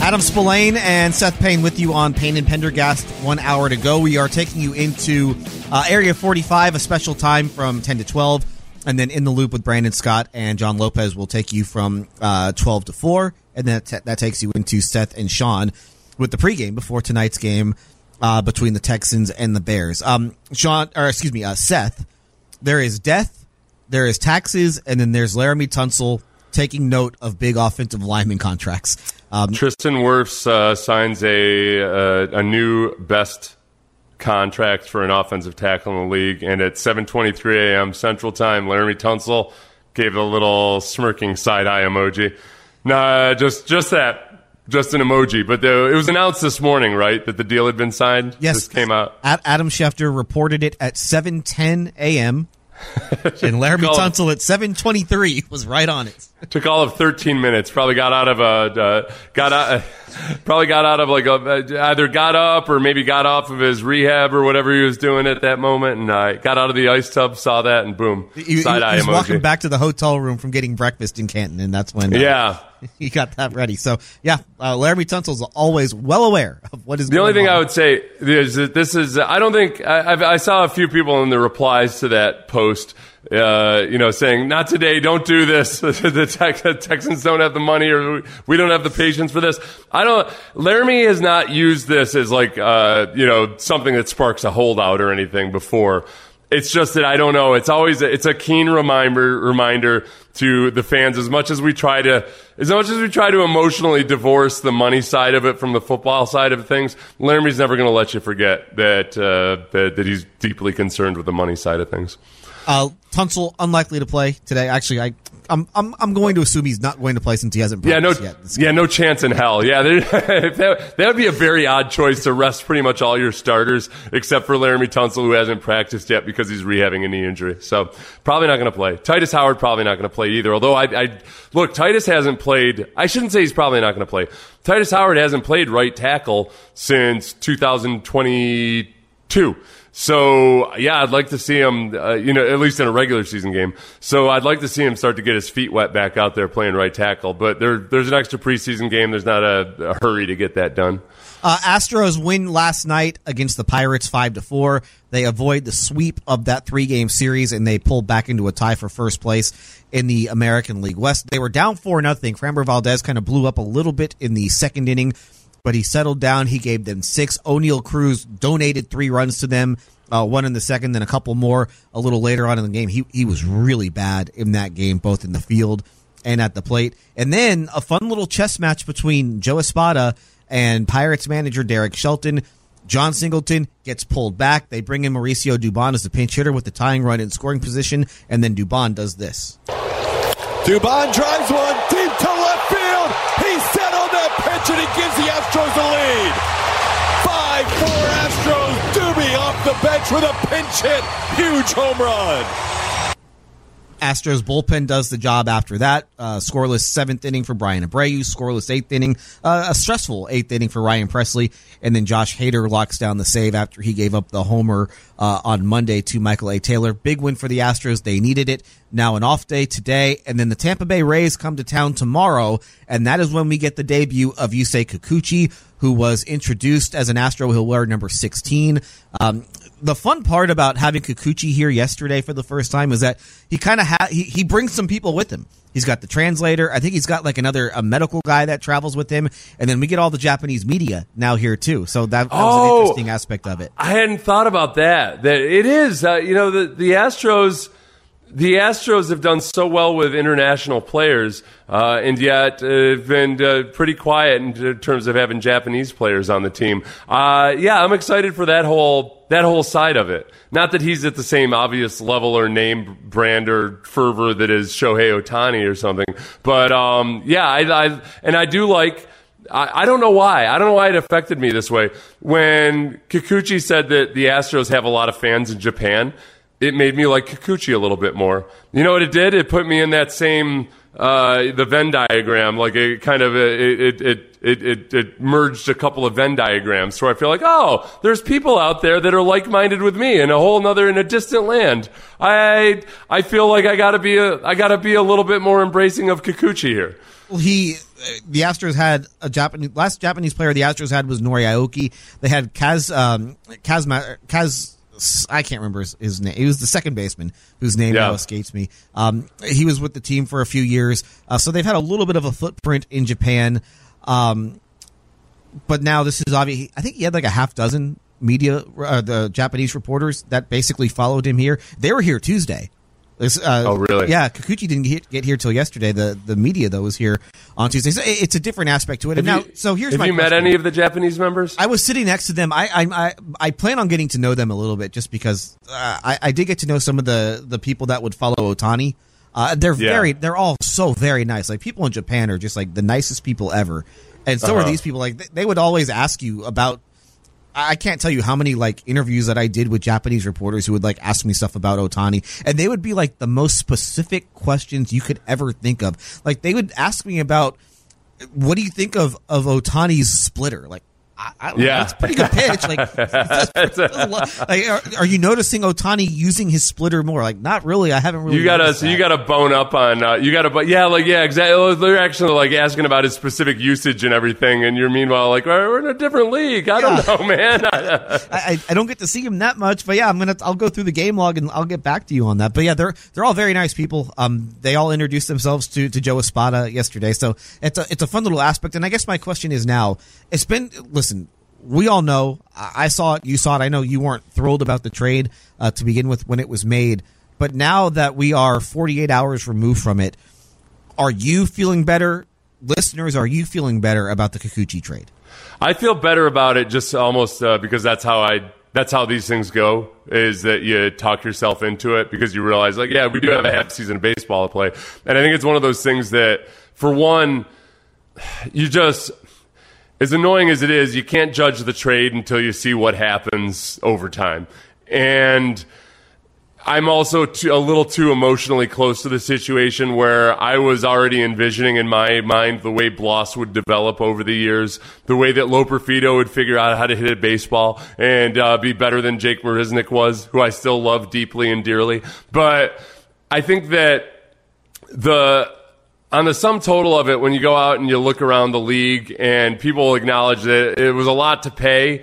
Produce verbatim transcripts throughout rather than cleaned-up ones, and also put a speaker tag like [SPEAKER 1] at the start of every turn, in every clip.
[SPEAKER 1] Adam Spillane and Seth Payne with you on Payne and Pendergast. One hour to go. We are taking you into uh, Area forty-five, a special time from ten to twelve. And then In the Loop with Brandon Scott and John Lopez will take you from uh, twelve to four. And then that, that takes you into Seth and Sean with the pregame before tonight's game uh, between the Texans and the Bears. Um, Sean, or excuse me, uh, Seth, there is death, there is taxes, and then there's Laramie Tunsil taking note of big offensive lineman contracts. Um,
[SPEAKER 2] Tristan Wirfs uh, signs a uh, a new best contract for an offensive tackle in the league, and at seven twenty-three a.m. Central Time, Laramie Tunsil gave a little smirking side-eye emoji. Nah, just just that, just an emoji. But the, it was announced this morning, right, that the deal had been signed?
[SPEAKER 1] Yes.
[SPEAKER 2] This came out.
[SPEAKER 1] Adam Schefter reported it at seven ten a.m., and Laramie Tunsil at seven twenty-three was right on it.
[SPEAKER 2] It took all of thirteen minutes. Probably got out of a uh, got out, uh, probably got out of like a, either got up or maybe got off of his rehab or whatever he was doing at that moment, and uh, got out of the ice tub, saw that, and boom,
[SPEAKER 1] he,
[SPEAKER 2] side eye
[SPEAKER 1] he was
[SPEAKER 2] emoji.
[SPEAKER 1] Walking back to the hotel room from getting breakfast in Canton, and that's when uh,
[SPEAKER 2] yeah.
[SPEAKER 1] he got that ready. So yeah, uh, Laramie Tunsil is always well aware of what is
[SPEAKER 2] the
[SPEAKER 1] going
[SPEAKER 2] only thing
[SPEAKER 1] on.
[SPEAKER 2] I would say is that this is I don't think I, I've, I saw a few people in the replies to that post. Uh, you know, saying, not today, don't do this. the Tex- Texans don't have the money, or we don't have the patience for this. I don't, Laramie has not used this as like, uh, you know, something that sparks a holdout or anything before. It's just that I don't know. It's always, a, it's a keen reminder, reminder to the fans, as much as we try to, as much as we try to emotionally divorce the money side of it from the football side of things, Laramie's never going to let you forget that, uh, that, that he's deeply concerned with the money side of things.
[SPEAKER 1] Uh, Tunsil unlikely to play today. Actually, I, I'm I'm I'm going to assume he's not going to play since he hasn't practiced
[SPEAKER 2] yeah, no,
[SPEAKER 1] yet.
[SPEAKER 2] Yeah, no chance in hell. Yeah, that, that would be a very odd choice to rest pretty much all your starters, except for Laramie Tunsil, who hasn't practiced yet because he's rehabbing a knee injury. So probably not going to play. Titus Howard probably not going to play either. Although I, I look, Titus hasn't played. I shouldn't say he's probably not going to play. Titus Howard hasn't played right tackle since two thousand twenty-two. So, yeah, I'd like to see him, uh, you know, at least in a regular season game. So I'd like to see him start to get his feet wet back out there playing right tackle. But there, there's an extra preseason game. There's not a, a hurry to get that done.
[SPEAKER 1] Uh, Astros win last night against the Pirates five to four. They avoid the sweep of that three-game series, and they pull back into a tie for first place in the American League West. They were down four nothing. Framber Valdez kind of blew up a little bit in the second inning, but he settled down. He gave them six. O'Neal Cruz donated three runs to them, uh, one in the second, then a couple more a little later on in the game. He he was really bad in that game, both in the field and at the plate. And then a fun little chess match between Joe Espada and Pirates manager Derek Shelton. John Singleton gets pulled back. They bring in Mauricio Dubon as the pinch hitter with the tying run in scoring position, and then Dubon does this.
[SPEAKER 3] Dubon drives one deep to left field. He settled that pitch, and he gives the Astros the lead. five four Astros. Doobie off the bench with a pinch hit. Huge home run.
[SPEAKER 1] Astros bullpen does the job after that. Uh, scoreless seventh inning for Brian Abreu. Scoreless eighth inning. Uh, a stressful eighth inning for Ryan Presley. And then Josh Hader locks down the save after he gave up the homer uh, on Monday to Michael A. Taylor. Big win for the Astros. They needed it. Now an off day today. And then the Tampa Bay Rays come to town tomorrow. And that is when we get the debut of Yusei Kikuchi, who was introduced as an Astro. He'll wear number sixteen. Um, the fun part about having Kikuchi here yesterday for the first time is that he kind of ha- he, he brings some people with him. He's got the translator. I think he's got like another a medical guy that travels with him. And then we get all the Japanese media now here too. So that, that was
[SPEAKER 2] oh,
[SPEAKER 1] an interesting aspect of it.
[SPEAKER 2] I hadn't thought about that. That it is, uh, you know, the, the Astros... The Astros have done so well with international players, uh, and yet uh, have been uh, pretty quiet in terms of having Japanese players on the team. Uh, yeah, I'm excited for that whole that whole side of it. Not that he's at the same obvious level or name brand or fervor that is Shohei Ohtani or something, but um, yeah, I, I and I do like. I, I don't know why. I don't know why it affected me this way. When Kikuchi said that the Astros have a lot of fans in Japan, it made me like Kikuchi a little bit more. You know what it did? It put me in that same, uh, the Venn diagram, like it kind of, it, it, it, it, it, it merged a couple of Venn diagrams where I feel like, oh, there's people out there that are like-minded with me in a whole nother, in a distant land. I, I feel like I gotta be a, I gotta be a little bit more embracing of Kikuchi here.
[SPEAKER 1] Well, he, the Astros had a Japanese, last Japanese player the Astros had was Nori Aoki. They had Kaz, um, Kaz, Kaz, I can't remember his, his name. He was the second baseman whose name yeah. now escapes me. Um, he was with the team for a few years. Uh, so they've had a little bit of a footprint in Japan. Um, but now this is obvious. I think he had like a half dozen media, uh, the Japanese reporters that basically followed him here. They were here Tuesday. Uh,
[SPEAKER 2] oh, really?
[SPEAKER 1] Yeah, Kikuchi didn't get, get here till yesterday. The the media, though, was here on Tuesday. So it's a different aspect to it. And
[SPEAKER 2] have
[SPEAKER 1] now,
[SPEAKER 2] you,
[SPEAKER 1] so here's
[SPEAKER 2] have
[SPEAKER 1] my
[SPEAKER 2] you
[SPEAKER 1] question.
[SPEAKER 2] met any of the Japanese members?
[SPEAKER 1] I was sitting next to them. I I I, I plan on getting to know them a little bit just because uh, I, I did get to know some of the, the people that would follow Ohtani. Uh, they're yeah. very, they're all so very nice. Like, people in Japan are just like the nicest people ever. And so uh-huh. are these people. Like, they, they would always ask you about, I can't tell you how many like interviews that I did with Japanese reporters who would like ask me stuff about Ohtani, and they would be like the most specific questions you could ever think of. Like, they would ask me about, what do you think of, of Ohtani's splitter? Like, I, I don't yeah. know, it's a pretty good pitch. Like, like are, are you noticing Ohtani using his splitter more? Like, not really. I haven't really.
[SPEAKER 2] You gotta, so
[SPEAKER 1] that.
[SPEAKER 2] you gotta bone up on. Uh, you gotta, but yeah, like yeah, exactly. They're actually like asking about his specific usage and everything, and you're meanwhile like, we're in a different league. I yeah. don't know, man.
[SPEAKER 1] I, I, I don't get to see him that much, but yeah, I'm gonna. I'll go through the game log and I'll get back to you on that. But yeah, they're they're all very nice people. Um, they all introduced themselves to to Joe Espada yesterday, so it's a it's a fun little aspect. And I guess my question is now, it's been listen. We all know, I saw it, you saw it, I know you weren't thrilled about the trade uh, to begin with when it was made, but now that we are forty-eight hours removed from it, are you feeling better? Listeners, are you feeling better about the Kikuchi trade?
[SPEAKER 2] I feel better about it just almost uh, because that's how I that's how these things go, is that you talk yourself into it because you realize, like, yeah, we do have a half season of baseball to play. And I think it's one of those things that, for one, you just... as annoying as it is, you can't judge the trade until you see what happens over time. And I'm also too, a little too emotionally close to the situation where I was already envisioning in my mind the way Bloss would develop over the years, the way that Loperfido would figure out how to hit a baseball and uh, be better than Jake Marisnick was, who I still love deeply and dearly. But I think that the... on the sum total of it, when you go out and you look around the league and people acknowledge that it was a lot to pay,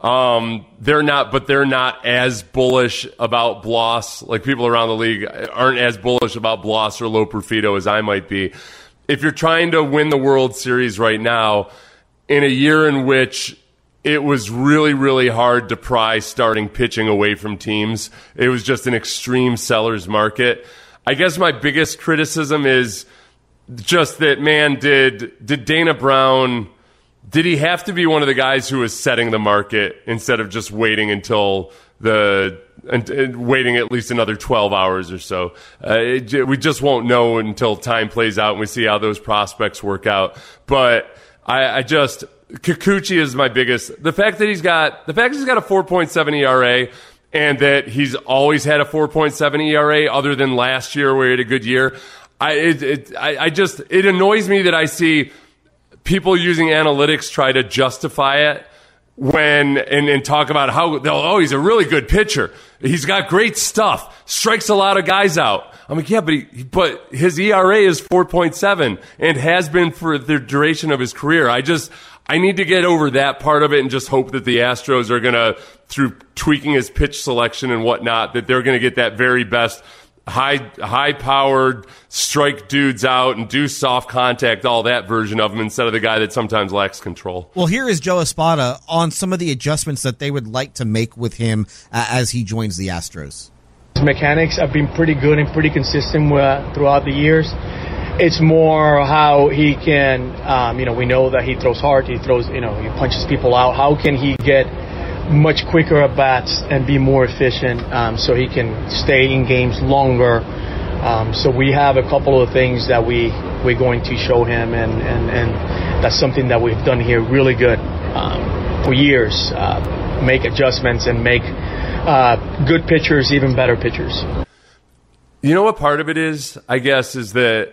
[SPEAKER 2] um, they're not, but they're not as bullish about Bloss. Like, people around the league aren't as bullish about Bloss or Loperfido as I might be. If you're trying to win the World Series right now, in a year in which it was really, really hard to pry starting pitching away from teams, it was just an extreme seller's market. I guess my biggest criticism is just that, man, did did Dana Brown, did he have to be one of the guys who was setting the market instead of just waiting until the and, and waiting at least another twelve hours or so? Uh, it, we just won't know until time plays out and we see how those prospects work out. But I, I just Kikuchi is my biggest. The fact that he's got the fact that he's got a four point seven E R A. And that he's always had a four point seven E R A, other than last year where he had a good year. I, it, it, I, I just, it annoys me that I see people using analytics try to justify it when, and, and talk about how, oh, he's a really good pitcher. He's got great stuff, strikes a lot of guys out. I'm like, yeah, but he, but his E R A is four point seven and has been for the duration of his career. I just, I need to get over that part of it and just hope that the Astros are going to, through tweaking his pitch selection and whatnot, that they're going to get that very best high high powered strike dudes out and do soft contact, all that version of him, instead of the guy that sometimes lacks control.
[SPEAKER 1] Well, here is Joe Espada on some of the adjustments that they would like to make with him uh, as he joins the Astros.
[SPEAKER 4] His mechanics have been pretty good and pretty consistent uh, throughout the years. It's more how he can, um, you know, we know that he throws hard, he throws, you know, he punches people out. How can he get much quicker at bats and be more efficient, um, so he can stay in games longer? Um, so we have a couple of things that we, we're going to show him, and, and, and that's something that we've done here really good um, for years. Uh, make adjustments and make uh, good pitchers even better pitchers.
[SPEAKER 2] You know what part of it is, I guess, is that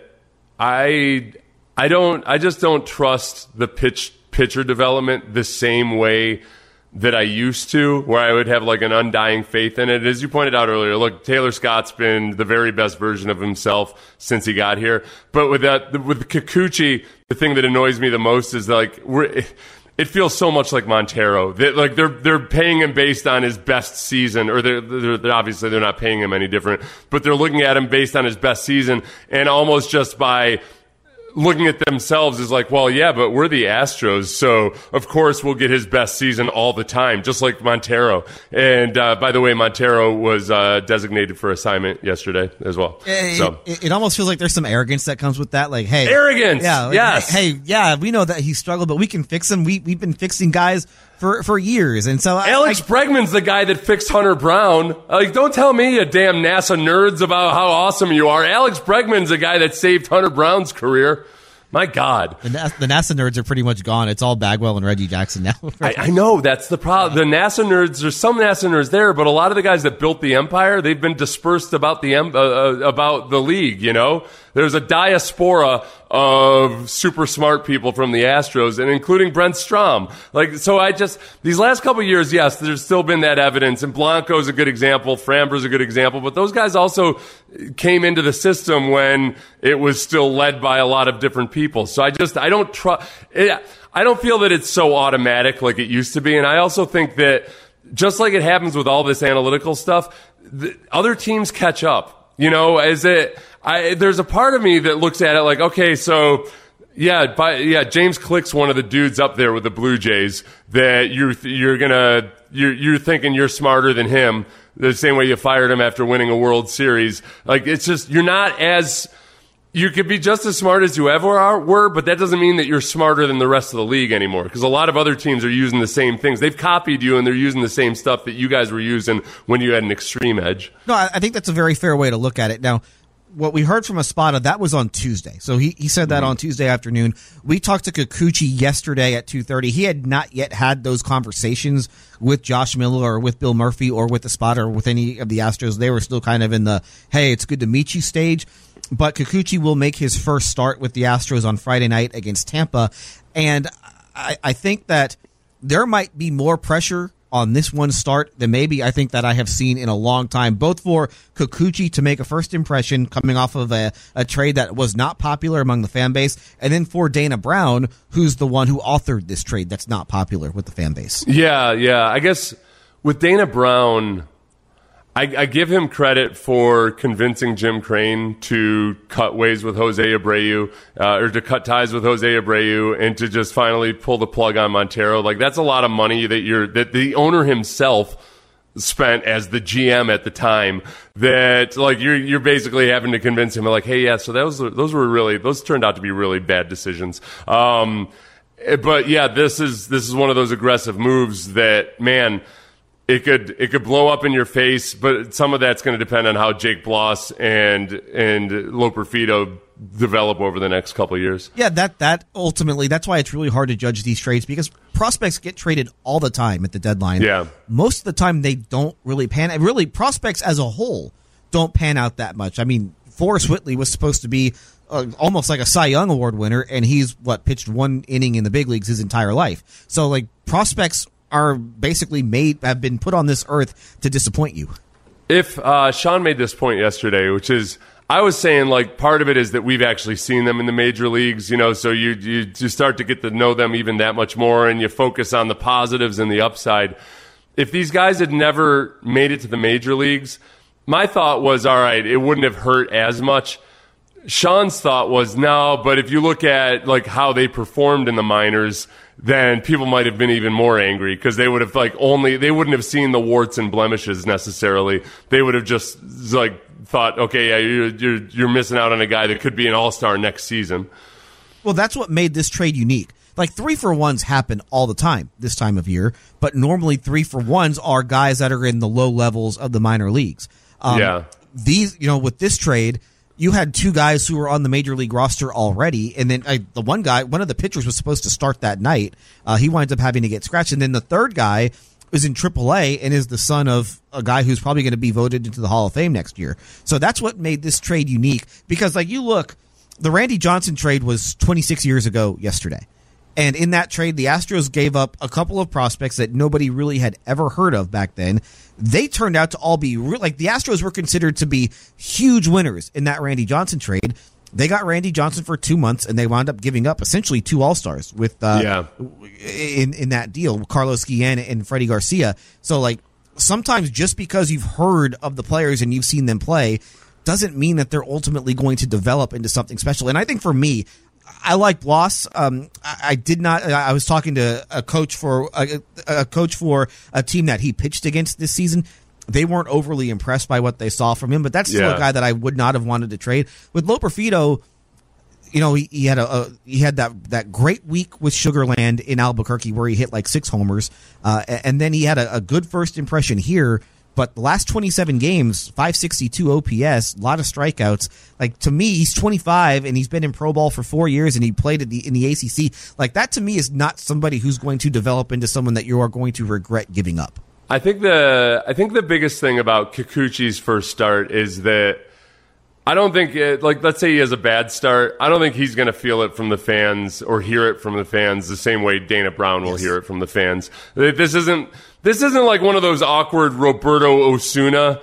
[SPEAKER 2] I I don't I just don't trust the pitch pitcher development the same way that I used to, where I would have like an undying faith in it. As you pointed out earlier, look, Taylor Scott's been the very best version of himself since he got here. But with that, with Kikuchi, the thing that annoys me the most is like we're. It feels so much like Montero. That like they're they're paying him based on his best season, or they're, they're, they're obviously they're not paying him any different, but they're looking at him based on his best season, and almost just by looking at themselves is like, well, yeah, but we're the Astros, so of course we'll get his best season all the time, just like Montero. And uh, by the way, Montero was uh, designated for assignment yesterday as well.
[SPEAKER 1] It,
[SPEAKER 2] so
[SPEAKER 1] it, it almost feels like there's some arrogance that comes with that. Like, hey,
[SPEAKER 2] arrogance.
[SPEAKER 1] Yeah. Like,
[SPEAKER 2] yes.
[SPEAKER 1] Hey, yeah, we know that he struggled, but we can fix him. We we've been fixing guys for for years, and so
[SPEAKER 2] Alex
[SPEAKER 1] I,
[SPEAKER 2] Bregman's the guy that fixed Hunter Brown. Like, don't tell me, you damn NASA nerds, about how awesome you are. Alex Bregman's the guy that saved Hunter Brown's career. My God.
[SPEAKER 1] The, the NASA nerds are pretty much gone. It's all Bagwell and Reggie Jackson now.
[SPEAKER 2] I, I know. That's the problem. The NASA nerds, there's some NASA nerds there, but a lot of the guys that built the empire, they've been dispersed about the uh, uh, about the league, you know? There's a diaspora of super smart people from the Astros, and including Brent Strom. Like, so I just, these last couple of years, yes, there's still been that evidence, and Blanco's a good example, Framber's a good example, but those guys also came into the system when it was still led by a lot of different people. So I just, I don't trust, I don't feel that it's so automatic like it used to be, and I also think that just like it happens with all this analytical stuff, the other teams catch up. You know, as it, I, there's a part of me that looks at it like, okay, so yeah, by, yeah, James Click's one of the dudes up there with the Blue Jays that you're you're gonna you're you're thinking you're smarter than him. The same way you fired him after winning a World Series. Like, it's just, you're not as, you could be just as smart as you ever are, were, but that doesn't mean that you're smarter than the rest of the league anymore, because a lot of other teams are using the same things. They've copied you, and they're using the same stuff that you guys were using when you had an extreme edge.
[SPEAKER 1] No, I, I think that's a very fair way to look at it. Now, what we heard from Espada, that was on Tuesday. So he, he said that mm-hmm. on Tuesday afternoon. We talked to Kikuchi yesterday at two thirty. He had not yet had those conversations with Josh Miller or with Bill Murphy or with Espada or with any of the Astros. They were still kind of in the, hey, it's good to meet you stage. But Kikuchi will make his first start with the Astros on Friday night against Tampa. And I, I think that there might be more pressure on this one start than maybe I think that I have seen in a long time, both for Kikuchi to make a first impression coming off of a, a trade that was not popular among the fan base, and then for Dana Brown, who's the one who authored this trade that's not popular with the fan base.
[SPEAKER 2] Yeah, yeah. I guess with Dana Brown, I, I give him credit for convincing Jim Crane to cut ways with Jose Abreu, uh, or to cut ties with Jose Abreu, and to just finally pull the plug on Montero. Like, that's a lot of money that you're that the owner himself spent as the G M at the time. That like you're you're basically having to convince him, like, hey, yeah, so those those were really those turned out to be really bad decisions. Um, but yeah, this is this is one of those aggressive moves that, man. It could it could blow up in your face, but some of that's going to depend on how Jake Bloss and and Loperfido develop over the next couple of years.
[SPEAKER 1] Yeah, that that ultimately, that's why it's really hard to judge these trades, because prospects get traded all the time at the deadline.
[SPEAKER 2] Yeah.
[SPEAKER 1] Most of the time they don't really pan out. Really, prospects as a whole don't pan out that much. I mean, Forrest Whitley was supposed to be uh, almost like a Cy Young Award winner, and he's, what, pitched one inning in the big leagues his entire life. So, like, prospects are basically made, have been put on this earth to disappoint you.
[SPEAKER 2] If uh, Sean made this point yesterday, which is, I was saying, like, part of it is that we've actually seen them in the major leagues, you know, so you, you, you start to get to know them even that much more, and you focus on the positives and the upside. If these guys had never made it to the major leagues, my thought was, all right, it wouldn't have hurt as much. Sean's thought was, no, but if you look at, like, how they performed in the minors, then people might have been even more angry, because they would have like only they wouldn't have seen the warts and blemishes necessarily. They would have just like thought, okay, yeah, you're you're, you're missing out on a guy that could be an all-star next season.
[SPEAKER 1] Well, that's what made this trade unique. Like, three for ones happen all the time this time of year, but normally three for ones are guys that are in the low levels of the minor leagues. Um,
[SPEAKER 2] yeah,
[SPEAKER 1] these, you know, with this trade, you had two guys who were on the major league roster already, and then uh, the one guy, one of the pitchers was supposed to start that night. Uh, he winds up having to get scratched, and then the third guy is in triple A and is the son of a guy who's probably going to be voted into the Hall of Fame next year. So that's what made this trade unique, because, like, you look, the Randy Johnson trade was twenty-six years ago yesterday. And in that trade, the Astros gave up a couple of prospects that nobody really had ever heard of back then. They turned out to all be real, like the Astros were considered to be huge winners in that Randy Johnson trade. They got Randy Johnson for two months, and they wound up giving up essentially two All-Stars with uh,
[SPEAKER 2] yeah.
[SPEAKER 1] in in that deal, Carlos Guillen and Freddie Garcia. So, like, sometimes just because you've heard of the players and you've seen them play doesn't mean that they're ultimately going to develop into something special. And I think for me, I like Bloss. Um, I, I did not. I was talking to a coach for a, a coach for a team that he pitched against this season. They weren't overly impressed by what they saw from him, but that's still
[SPEAKER 2] yeah.
[SPEAKER 1] a guy that I would not have wanted to trade. With Loperfido, you know, he, he had a, a he had that that great week with Sugarland in Albuquerque where he hit like six homers, uh, and then he had a, a good first impression here. But the last twenty-seven games, five sixty-two O P S, a lot of strikeouts. Like, to me, he's twenty-five and he's been in pro ball for four years and he played in the, in the A C C. Like, that to me is not somebody who's going to develop into someone that you are going to regret giving up.
[SPEAKER 2] I think the I think the biggest thing about Kikuchi's first start is that I don't think it, like, let's say he has a bad start. I don't think he's going to feel it from the fans or hear it from the fans the same way Dana Brown will yes. hear it from the fans. This isn't this isn't like one of those awkward Roberto Osuna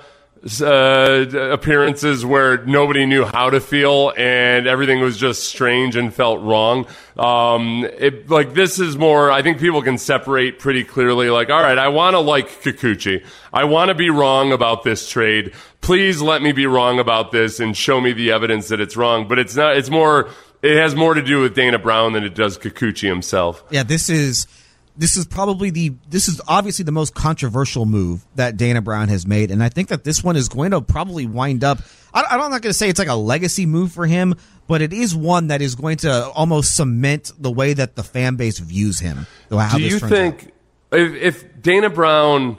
[SPEAKER 2] uh, appearances where nobody knew how to feel and everything was just strange and felt wrong. Um, it, like, this is more, I think people can separate pretty clearly, like, all right, I want to like Kikuchi. I want to be wrong about this trade. Please let me be wrong about this and show me the evidence that it's wrong. But it's not, it's more, it has more to do with Dana Brown than it does Kikuchi himself.
[SPEAKER 1] Yeah, this is, this is probably the, this is obviously the most controversial move that Dana Brown has made. And I think that this one is going to probably wind up, I, I'm not going to say it's like a legacy move for him, but it is one that is going to almost cement the way that the fan base views him. How
[SPEAKER 2] do you think if, if Dana Brown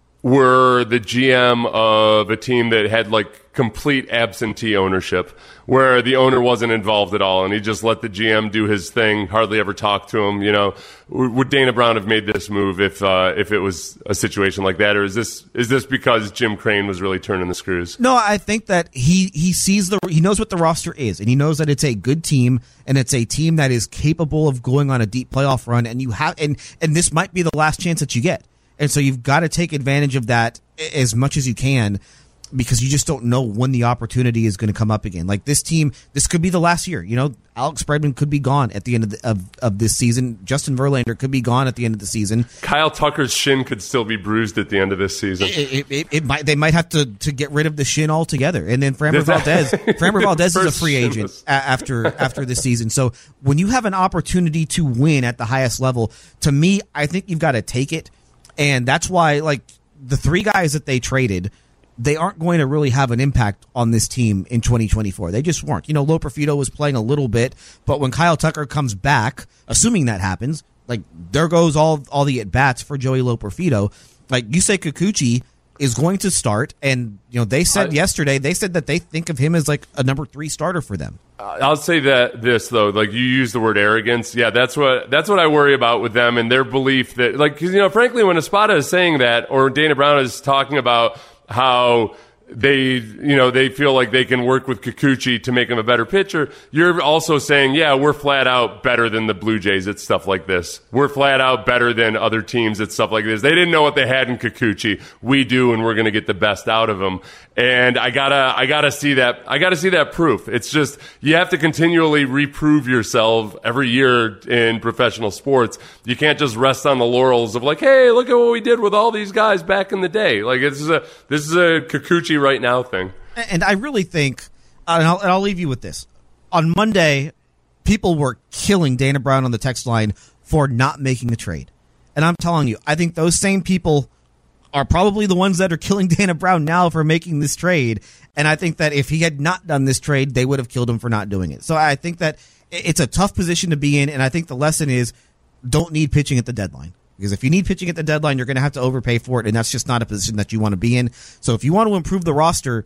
[SPEAKER 2] were the G M of a team that had like complete absentee ownership, where the owner wasn't involved at all and he just let the G M do his thing, hardly ever talk to him, you know, would Dana Brown have made this move if uh, if it was a situation like that? Or is this is this because Jim Crane was really turning the screws?
[SPEAKER 1] No, I think that he he sees the he knows what the roster is, and he knows that it's a good team and it's a team that is capable of going on a deep playoff run, and you have and and this might be the last chance that you get. And so you've got to take advantage of that as much as you can, because you just don't know when the opportunity is going to come up again. Like, this team, this could be the last year. You know, Alex Bregman could be gone at the end of, the, of of this season. Justin Verlander could be gone at the end of the season.
[SPEAKER 2] Kyle Tucker's shin could still be bruised at the end of this season.
[SPEAKER 1] It, it, it, it might they might have to, to get rid of the shin altogether. And then Framber Valdez, Framber Valdez is a free agent a- after after this season. So when you have an opportunity to win at the highest level, to me, I think you've got to take it. And that's why, like, the three guys that they traded, they aren't going to really have an impact on this team in twenty twenty-four. They just weren't. You know, Loperfido was playing a little bit, but when Kyle Tucker comes back, assuming that happens, like, there goes all all the at-bats for Joey Loperfido. Like, Yusei Kikuchi is going to start, and, you know, they said I, yesterday, they said that they think of him as, like, a number three starter for them.
[SPEAKER 2] I'll say that this though, like, you use the word arrogance. Yeah, that's what that's what I worry about with them and their belief that, like, because, you know, frankly, when Espada is saying that, or Dana Brown is talking about how they, you know, they feel like they can work with Kikuchi to make him a better pitcher, you're also saying, yeah, we're flat out better than the Blue Jays at stuff like this. We're flat out better than other teams at stuff like this. They didn't know what they had in Kikuchi. We do, and we're going to get the best out of him. And I gotta, I gotta see that. I gotta see that proof. It's just, you have to continually reprove yourself every year in professional sports. You can't just rest on the laurels of like, hey, look at what we did with all these guys back in the day. Like, this is a, this is a Kikuchi right now thing.
[SPEAKER 1] And I really think, and I'll, and I'll leave you with this. On Monday, people were killing Dana Brown on the text line for not making the trade. And I'm telling you, I think those same people are probably the ones that are killing Dana Brown now for making this trade. And I think that if he had not done this trade, they would have killed him for not doing it. So I think that it's a tough position to be in, and I think the lesson is don't need pitching at the deadline. Because if you need pitching at the deadline, you're going to have to overpay for it, and that's just not a position that you want to be in. So if you want to improve the roster,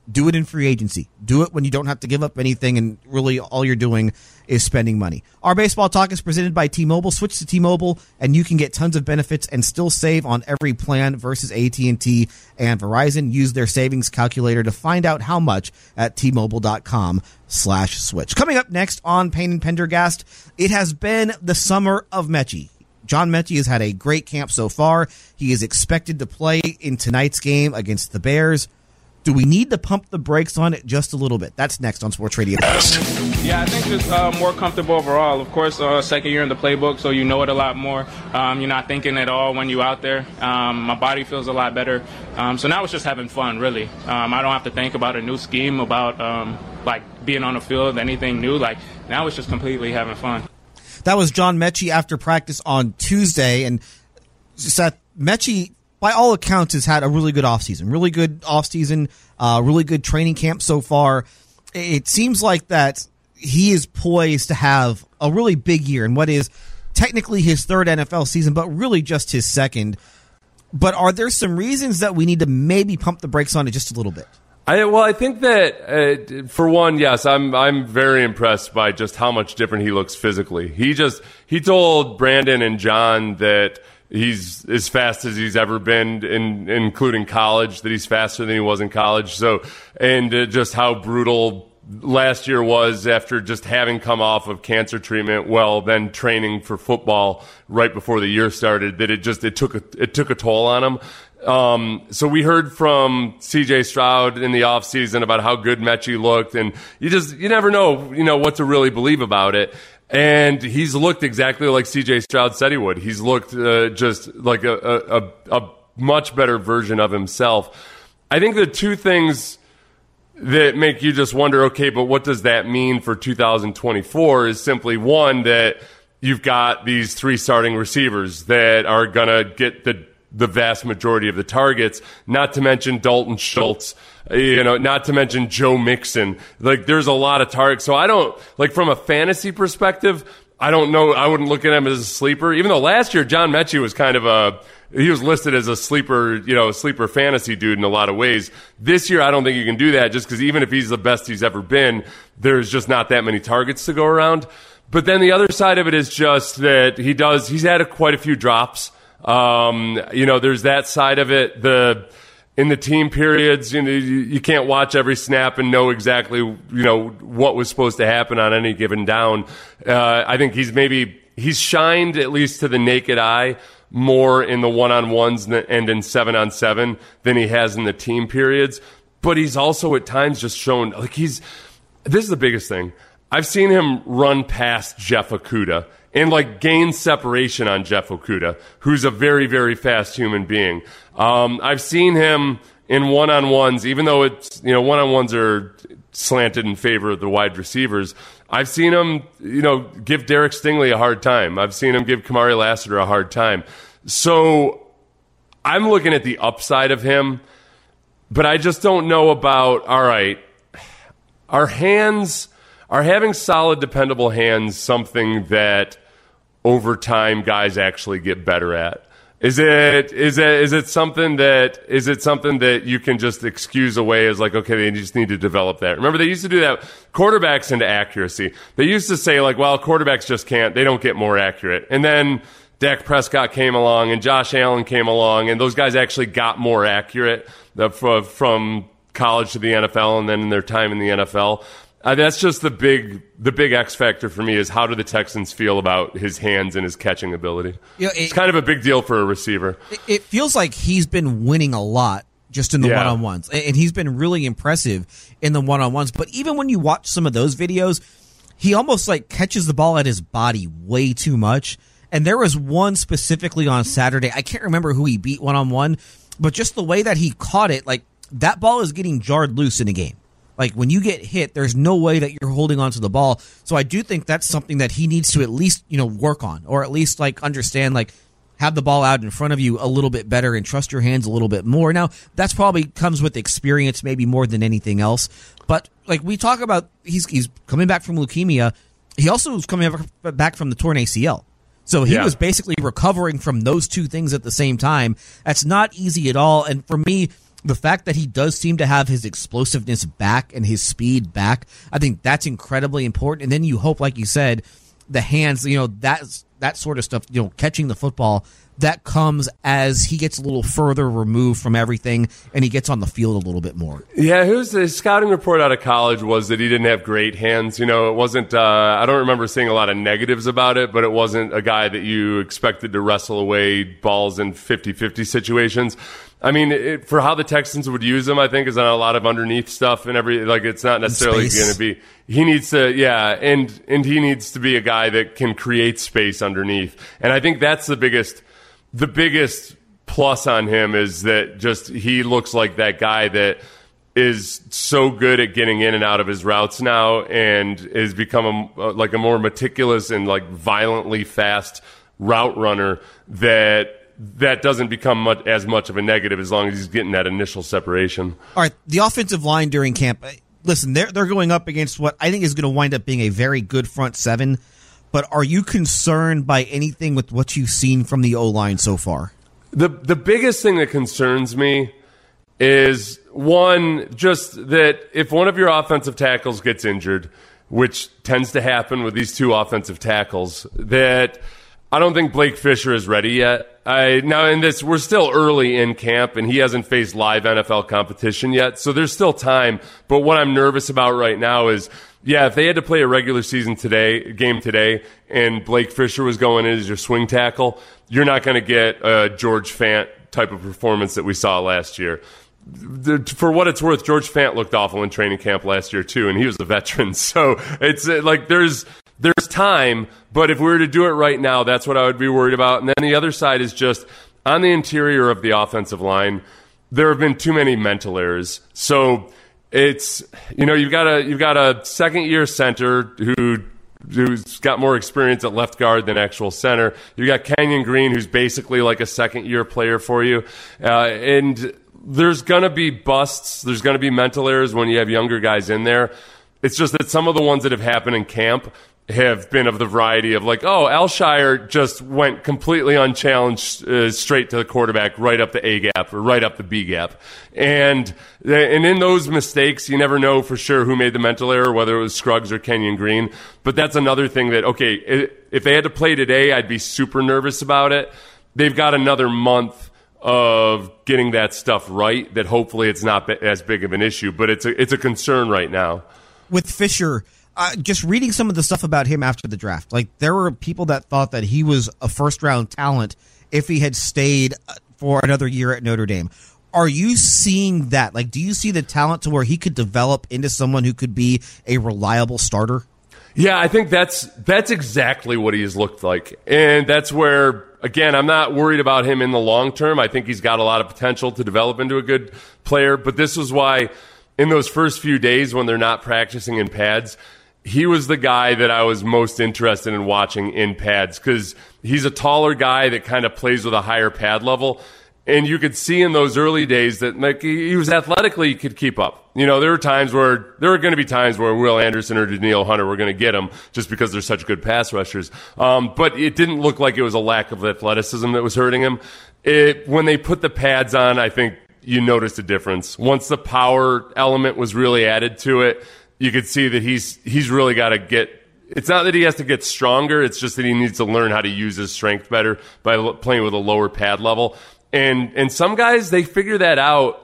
[SPEAKER 1] Do it in free agency. Do it when you don't have to give up anything and really all you're doing is spending money. Our Baseball Talk is presented by T-Mobile. Switch to T-Mobile and you can get tons of benefits and still save on every plan versus A T and T and Verizon. Use their savings calculator to find out how much at T-Mobile.com slash switch. Coming up next on Payne and Pendergast, it has been the summer of Mechie. John Mechie has had a great camp so far. He is expected to play in tonight's game against the Bears. Do we need to pump the brakes on it just a little bit? That's next on Sports Radio.
[SPEAKER 5] Yeah, I think just uh, more comfortable overall. Of course, uh, second year in the playbook, so you know it a lot more. Um, you're not thinking at all when you're out there. Um, my body feels a lot better. Um, so now it's just having fun, really. Um, I don't have to think about a new scheme, about um, like being on the field, anything new. Like now it's just completely having fun.
[SPEAKER 1] That was John Mechie after practice on Tuesday, and Seth Mechie, by all accounts, has had a really good offseason, really good offseason, uh, really good training camp so far. It seems like that he is poised to have a really big year in what is technically his third N F L season, but really just his second. But are there some reasons that we need to maybe pump the brakes on it just a little bit?
[SPEAKER 2] I, well, I think that uh, for one, yes, I'm I'm very impressed by just how much different he looks physically. He just he told Brandon and John that he's as fast as he's ever been, in, including college, that he's faster than he was in college. So, and uh, just how brutal last year was after just having come off of cancer treatment, well, then training for football right before the year started, that it just, it took a, it took a toll on him. Um, so we heard from C J Stroud in the offseason about how good Mechie looked, and you just, you never know, you know, what to really believe about it. And he's looked exactly like C J Stroud said he would. He's looked uh, just like a, a, a much better version of himself. I think the two things that make you just wonder, okay, but what does that mean for two thousand twenty-four is simply one, that you've got these three starting receivers that are going to get the the vast majority of the targets, not to mention Dalton Schultz, you know, not to mention Joe Mixon. Like, there's a lot of targets. So I don't, like, from a fantasy perspective, I don't know, I wouldn't look at him as a sleeper, even though last year John Mechie was kind of a, he was listed as a sleeper, you know, a sleeper fantasy dude in a lot of ways. This year, I don't think you can do that, just because even if he's the best he's ever been, there's just not that many targets to go around. But then the other side of it is just that he does, he's had a, quite a few drops. Um, you know, there's that side of it. The, in the team periods, you know, you, you can't watch every snap and know exactly, you know, what was supposed to happen on any given down. Uh, I think he's maybe, he's shined, at least to the naked eye, more in the one-on-ones and in seven-on-seven than he has in the team periods. But he's also at times just shown, like, he's, this is the biggest thing. I've seen him run past Jeff Okudah and, like, gain separation on Jeff Okudah, who's a very, very fast human being. Um, I've seen him in one-on-ones, even though it's, you know, one-on-ones are slanted in favor of the wide receivers. I've seen him, you know, give Derek Stingley a hard time. I've seen him give Kamari Lassiter a hard time. So I'm looking at the upside of him, but I just don't know about, all right, our hands, are having solid, dependable hands something that over time guys actually get better at? Is it is it is it something that is it something that you can just excuse away as like, okay, they just need to develop that? Remember, they used to do that, quarterbacks into accuracy. They used to say, like, well, quarterbacks just can't, they don't get more accurate. And then Dak Prescott came along and Josh Allen came along, and those guys actually got more accurate from college to the N F L and then in their time in the N F L. Uh, that's just the big the big X factor for me, is how do the Texans feel about his hands and his catching ability? You know, it, it's kind of a big deal for a receiver.
[SPEAKER 1] It, it feels like he's been winning a lot just in the yeah. one-on-ones, and he's been really impressive in the one-on-ones. But even when you watch some of those videos, he almost like catches the ball at his body way too much. And there was one specifically on Saturday. I can't remember who he beat one-on-one, but just the way that he caught it, like, that ball is getting jarred loose in a game. Like, when you get hit, there's no way that you're holding onto the ball. So I do think that's something that he needs to at least, you know, work on, or at least, like, understand, like, have the ball out in front of you a little bit better and trust your hands a little bit more. Now, that's probably comes with experience, maybe more than anything else. But, like, we talk about, he's he's coming back from leukemia. He also was coming back from the torn A C L. So he yeah. was basically recovering from those two things at the same time. That's not easy at all. And for me, the fact that he does seem to have his explosiveness back and his speed back, I think that's incredibly important. And then you hope, like you said, the hands, you know, that's, that sort of stuff, you know, catching the football, that comes as he gets a little further removed from everything and he gets on the field a little bit more.
[SPEAKER 2] Yeah, his, his scouting report out of college was that he didn't have great hands. You know, it wasn't, uh, I don't remember seeing a lot of negatives about it, but it wasn't a guy that you expected to wrestle away balls in fifty-fifty situations. I mean, it, for how the Texans would use him, I think, is on a lot of underneath stuff and every, like, it's not necessarily going to be, he needs to, yeah, and, and he needs to be a guy that can create space underneath. And I think that's the biggest, the biggest plus on him is that just he looks like that guy that is so good at getting in and out of his routes now and has become a, like a more meticulous and like violently fast route runner that that doesn't become much, as much of a negative as long as he's getting that initial separation.
[SPEAKER 1] All right, the offensive line during camp, listen, they're, they're going up against what I think is going to wind up being a very good front seven. But are you concerned by anything with what you've seen from the O-line so far?
[SPEAKER 2] The the biggest thing that concerns me is, one, just that if one of your offensive tackles gets injured, which tends to happen with these two offensive tackles, that I don't think Blake Fisher is ready yet. I, now, in this, we're still early in camp, and he hasn't faced live N F L competition yet, so there's still time. But what I'm nervous about right now is, yeah, if they had to play a regular season today game today, and Blake Fisher was going in as your swing tackle, you're not going to get a George Fant type of performance that we saw last year. For what it's worth, George Fant looked awful in training camp last year too, and he was a veteran. So it's like there's there's time, but if we were to do it right now, that's what I would be worried about. And then the other side is just on the interior of the offensive line, there have been too many mental errors. So it's, you know, you've got a you've got a second year center who who's got more experience at left guard than actual center. You got Kenyon Green, who's basically like a second year player for you, uh, and there's going to be busts. There's going to be mental errors when you have younger guys in there. It's just that some of the ones that have happened in camp have been of the variety of like, oh, Alshire just went completely unchallenged uh, straight to the quarterback, right up the A gap or right up the B gap. And and in those mistakes, you never know for sure who made the mental error, whether it was Scruggs or Kenyon Green. But that's another thing that, okay, if they had to play today, I'd be super nervous about it. They've got another month of getting that stuff right that hopefully it's not as big of an issue, but it's a, it's a concern right now.
[SPEAKER 1] With Fisher, uh, just reading some of the stuff about him after the draft, like there were people that thought that he was a first-round talent if he had stayed for another year at Notre Dame. Are you seeing that? Like, do you see the talent to where he could develop into someone who could be a reliable starter?
[SPEAKER 2] Yeah, I think that's that's exactly what he's looked like. And that's where, again, I'm not worried about him in the long term. I think he's got a lot of potential to develop into a good player. But this is why in those first few days when they're not practicing in pads, he was the guy that I was most interested in watching in pads because he's a taller guy that kind of plays with a higher pad level. And you could see in those early days that like he was athletically, he could keep up. You know, there were times where there were going to be times where Will Anderson or Danielle Hunter were going to get him just because they're such good pass rushers. Um, but it didn't look like it was a lack of athleticism that was hurting him. It, when they put the pads on, I think you noticed a difference. Once the power element was really added to it, you could see that he's he's really got to get. It's not that he has to get stronger. It's just that he needs to learn how to use his strength better by l- playing with a lower pad level. And and some guys, they figure that out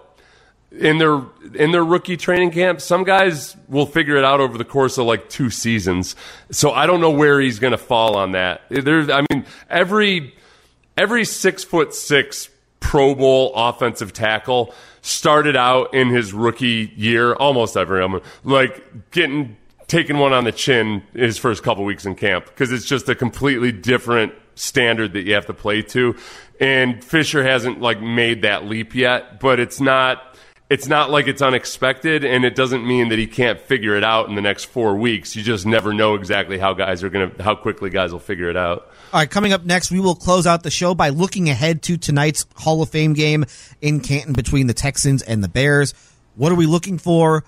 [SPEAKER 2] in their in their rookie training camp. Some guys will figure it out over the course of like two seasons. So I don't know where he's going to fall on that. There, I mean, every every six foot six Pro Bowl offensive tackle started out in his rookie year. Almost every, I mean, like getting taking one on the chin his first couple weeks in camp because it's just a completely different standard that you have to play to. And Fisher hasn't like made that leap yet, but it's not it's not like it's unexpected, and it doesn't mean that he can't figure it out in the next four weeks. You just never know exactly how guys are going to how quickly guys will figure it out.
[SPEAKER 1] All right, coming up next, we will close out the show by looking ahead to tonight's Hall of Fame game in Canton between the Texans and the Bears. What are we looking for?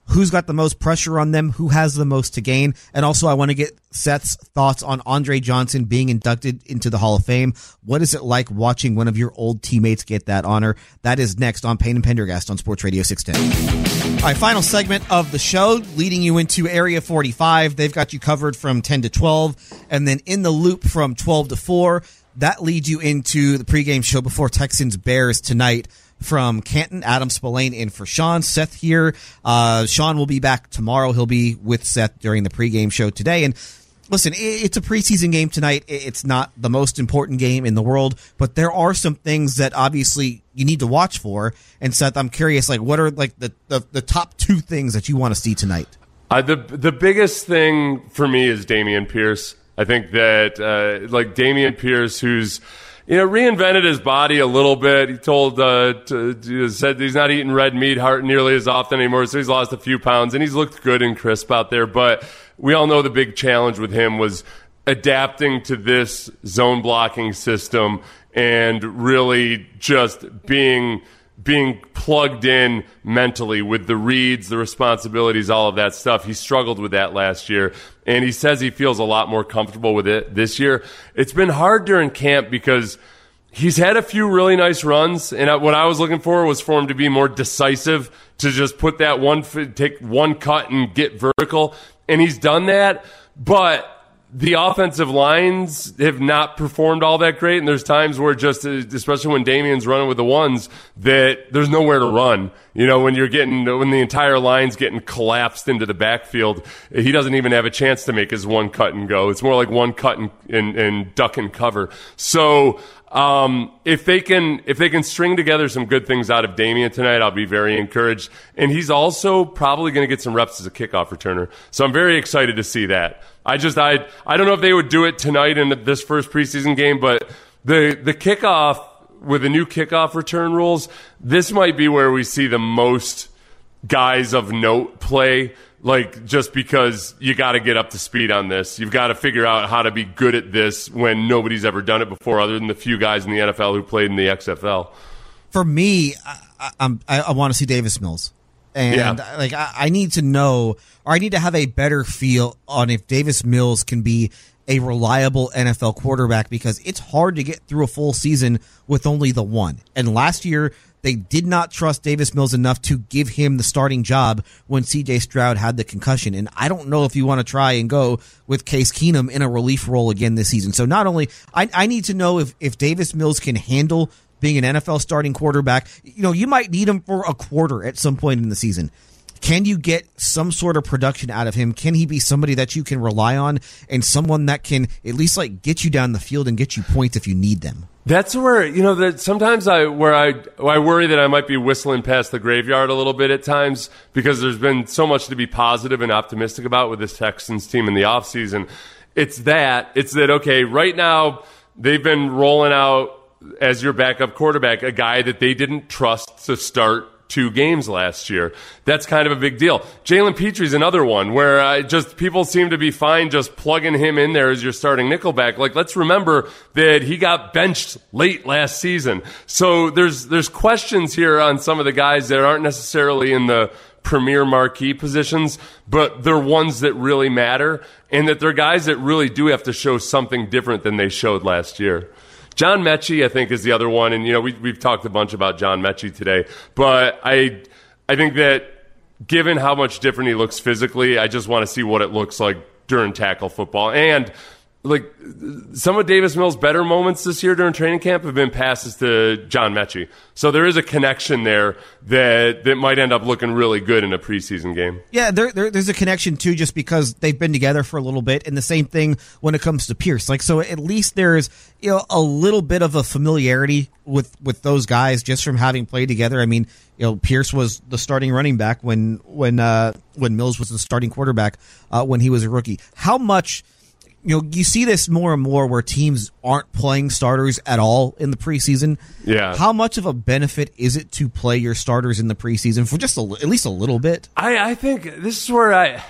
[SPEAKER 1] who's got the most pressure on them, who has the most to gain. And also I want to get Seth's thoughts on Andre Johnson being inducted into the Hall of Fame. What is it like watching one of your old teammates get that honor? That is next on Payne and Pendergast on Sports Radio six ten. All right, final segment of the show, leading you into Area forty-five. They've got you covered from ten to twelve, and then in the loop from twelve to four. That leads you into the pregame show before Texans Bears tonight. From Canton, Adam Spillane in for Sean. Seth here. Uh, Sean will be back tomorrow. He'll be with Seth during the pregame show today. And listen, it's a preseason game tonight. It's not the most important game in the world, but there are some things that obviously you need to watch for. And Seth, I'm curious, like, what are like the, the, the top two things that you want to see tonight?
[SPEAKER 2] Uh, the the biggest thing for me is Dameon Pierce. I think that uh, like Dameon Pierce, who's you know, reinvented his body a little bit. He told, uh, to, said he's not eating red meat nearly as often anymore, so he's lost a few pounds, and he's looked good and crisp out there. But we all know the big challenge with him was adapting to this zone blocking system and really just being being plugged in mentally with the reads, the responsibilities, all of that stuff. He struggled with that last year, and he says he feels a lot more comfortable with it this year. It's been hard during camp because he's had a few really nice runs, and what I was looking for was for him to be more decisive, to just put that one, take one cut and get vertical, and he's done that, but the offensive lines have not performed all that great, and there's times where just, especially when Damien's running with the ones, that there's nowhere to run. You know, when you're getting, when the entire line's getting collapsed into the backfield, he doesn't even have a chance to make his one cut and go. It's more like one cut and, and, and duck and cover. So, um, if they can, if they can string together some good things out of Damien tonight, I'll be very encouraged. And he's also probably going to get some reps as a kickoff returner. So I'm very excited to see that. I just, I, I don't know if they would do it tonight in this first preseason game, but the, the kickoff, with the new kickoff return rules, this might be where we see the most guys of note play, like, just because you got to get up to speed on this. You've got to figure out how to be good at this when nobody's ever done it before, other than the few guys in the N F L who played in the X F L.
[SPEAKER 1] For me, I, I'm, I, I want to see Davis Mills. And yeah. like I, I need to know, or I need to have a better feel on if Davis Mills can be a reliable N F L quarterback, because it's hard to get through a full season with only the one. And last year, they did not trust Davis Mills enough to give him the starting job when C J Stroud had the concussion. And I don't know if you want to try and go with Case Keenum in a relief role again this season. So not only, I, I need to know if, if Davis Mills can handle being an N F L starting quarterback. You know, you might need him for a quarter at some point in the season. Can you get some sort of production out of him? Can he be somebody that you can rely on, and someone that can at least like get you down the field and get you points if you need them?
[SPEAKER 2] That's where, you know, that sometimes I where I I worry that I might be whistling past the graveyard a little bit at times, because there's been so much to be positive and optimistic about with this Texans team in the offseason. It's that it's that okay, right now they've been rolling out as your backup quarterback a guy that they didn't trust to start two games last year. That's kind of a big deal. Jalen Petre's another one where uh, just people seem to be fine just plugging him in there as your starting nickelback. Like, let's remember that he got benched late last season. So there's there's questions here on some of the guys that aren't necessarily in the premier marquee positions, but they're ones that really matter, and that they're guys that really do have to show something different than they showed last year. John Mechie, I think, is the other one, and you know we, we've talked a bunch about John Mechie today, but I, I think that given how much different he looks physically, I just want to see what it looks like during tackle football. And like some of Davis Mills' better moments this year during training camp have been passes to John Mechie, so there is a connection there that that might end up looking really good in a preseason game.
[SPEAKER 1] Yeah, there, there there's a connection too, just because they've been together for a little bit, and the same thing when it comes to Pierce. Like, so at least there's, you know, a little bit of a familiarity with with those guys just from having played together. I mean, you know, Pierce was the starting running back when when uh, when Mills was the starting quarterback uh, when he was a rookie. How much? You know, you see this more and more where teams aren't playing starters at all in the preseason.
[SPEAKER 2] Yeah.
[SPEAKER 1] How much of a benefit is it to play your starters in the preseason for just a, at least a little bit?
[SPEAKER 2] I, I think this is where I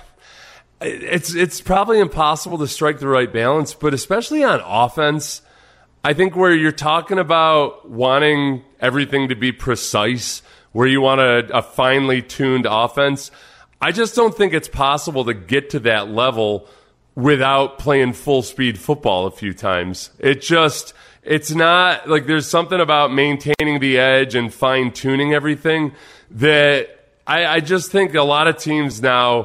[SPEAKER 2] it's it's probably impossible to strike the right balance, but especially on offense, I think where you're talking about wanting everything to be precise, where you want a, a finely tuned offense, I just don't think it's possible to get to that level without playing full speed football a few times. It just, it's not like there's something about maintaining the edge and fine tuning everything that I, I just think a lot of teams now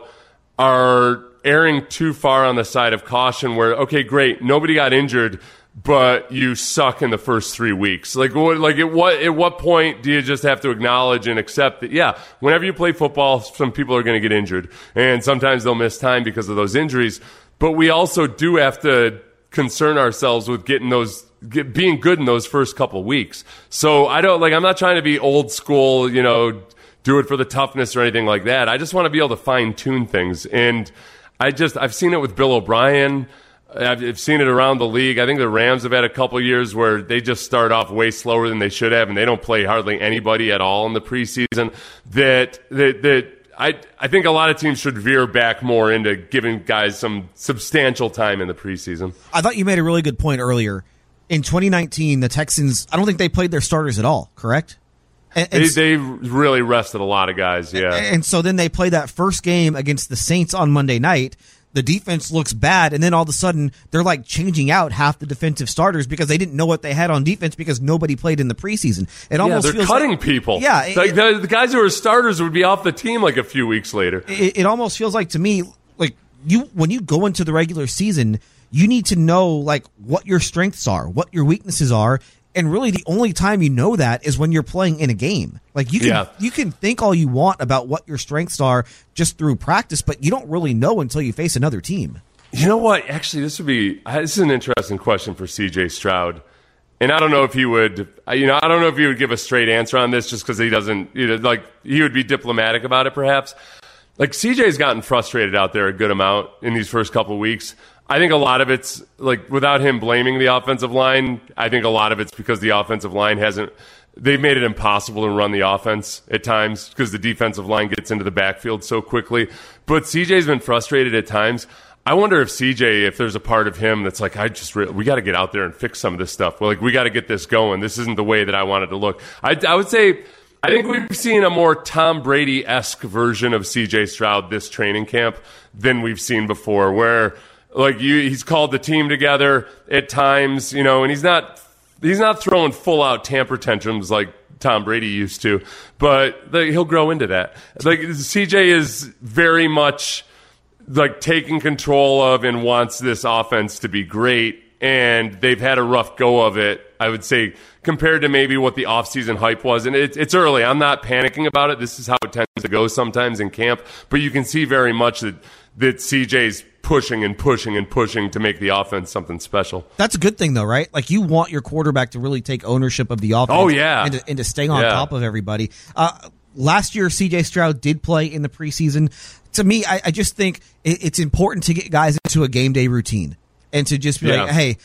[SPEAKER 2] are erring too far on the side of caution where, okay, great, nobody got injured, but you suck in the first three weeks. Like, what, like at what at what point do you just have to acknowledge and accept that, yeah, whenever you play football, some people are going to get injured, and sometimes they'll miss time because of those injuries. But we also do have to concern ourselves with getting those, get, being good in those first couple of weeks. So I don't, like, I'm not trying to be old school, you know, do it for the toughness or anything like that. I just want to be able to fine tune things. And I just, I've seen it with Bill O'Brien. I've seen it around the league. I think the Rams have had a couple years where they just start off way slower than they should have, and they don't play hardly anybody at all in the preseason. That that that I I think a lot of teams should veer back more into giving guys some substantial time in the preseason.
[SPEAKER 1] I thought you made a really good point earlier. In twenty nineteen, the Texans, I don't think they played their starters at all, correct?
[SPEAKER 2] And, and they, they really rested a lot of guys, yeah.
[SPEAKER 1] And, and so then they play that first game against the Saints on Monday night. The defense looks bad, and then all of a sudden they're like changing out half the defensive starters because they didn't know what they had on defense because nobody played in the preseason. It almost
[SPEAKER 2] yeah, they're
[SPEAKER 1] feels
[SPEAKER 2] cutting
[SPEAKER 1] like,
[SPEAKER 2] people.
[SPEAKER 1] Yeah,
[SPEAKER 2] it, like the, the guys who are starters would be off the team like a few weeks later.
[SPEAKER 1] It, it almost feels like to me, like you when you go into the regular season, you need to know like what your strengths are, what your weaknesses are. And really, the only time you know that is when you're playing in a game. Like you can
[SPEAKER 2] yeah.
[SPEAKER 1] you can think all you want about what your strengths are just through practice, but you don't really know until you face another team.
[SPEAKER 2] You know what? Actually, this would be this is an interesting question for C J Stroud, and I don't know if he would. You know, I don't know if he would give a straight answer on this, just because he doesn't. You know, like he would be diplomatic about it, perhaps. Like C J's gotten frustrated out there a good amount in these first couple of weeks. I think a lot of it's, like, without him blaming the offensive line, I think a lot of it's because the offensive line hasn't, they've made it impossible to run the offense at times because the defensive line gets into the backfield so quickly. But C J's been frustrated at times. I wonder if C J, if there's a part of him that's like, I just, re- we got to get out there and fix some of this stuff. Well, like, we got to get this going. This isn't the way that I wanted to look. I, I would say, I think we've seen a more Tom Brady-esque version of C J Stroud this training camp than we've seen before, where, like, you, he's called the team together at times, you know, and he's not he's not throwing full-out temper tantrums like Tom Brady used to, but the, he'll grow into that. Like, C J is very much, like, taking control of and wants this offense to be great, and they've had a rough go of it, I would say, compared to maybe what the offseason hype was. And it, it's early. I'm not panicking about it. This is how it tends to go sometimes in camp, but you can see very much that, that C J's pushing and pushing and pushing to make the offense something special.
[SPEAKER 1] That's a good thing, though, right? Like, you want your quarterback to really take ownership of the offense.
[SPEAKER 2] Oh, yeah.
[SPEAKER 1] And to, and to stay on
[SPEAKER 2] yeah.
[SPEAKER 1] top of everybody. Uh, last year, C J Stroud did play in the preseason. To me, I, I just think it, it's important to get guys into a game day routine and to just be
[SPEAKER 2] yeah.
[SPEAKER 1] like, hey,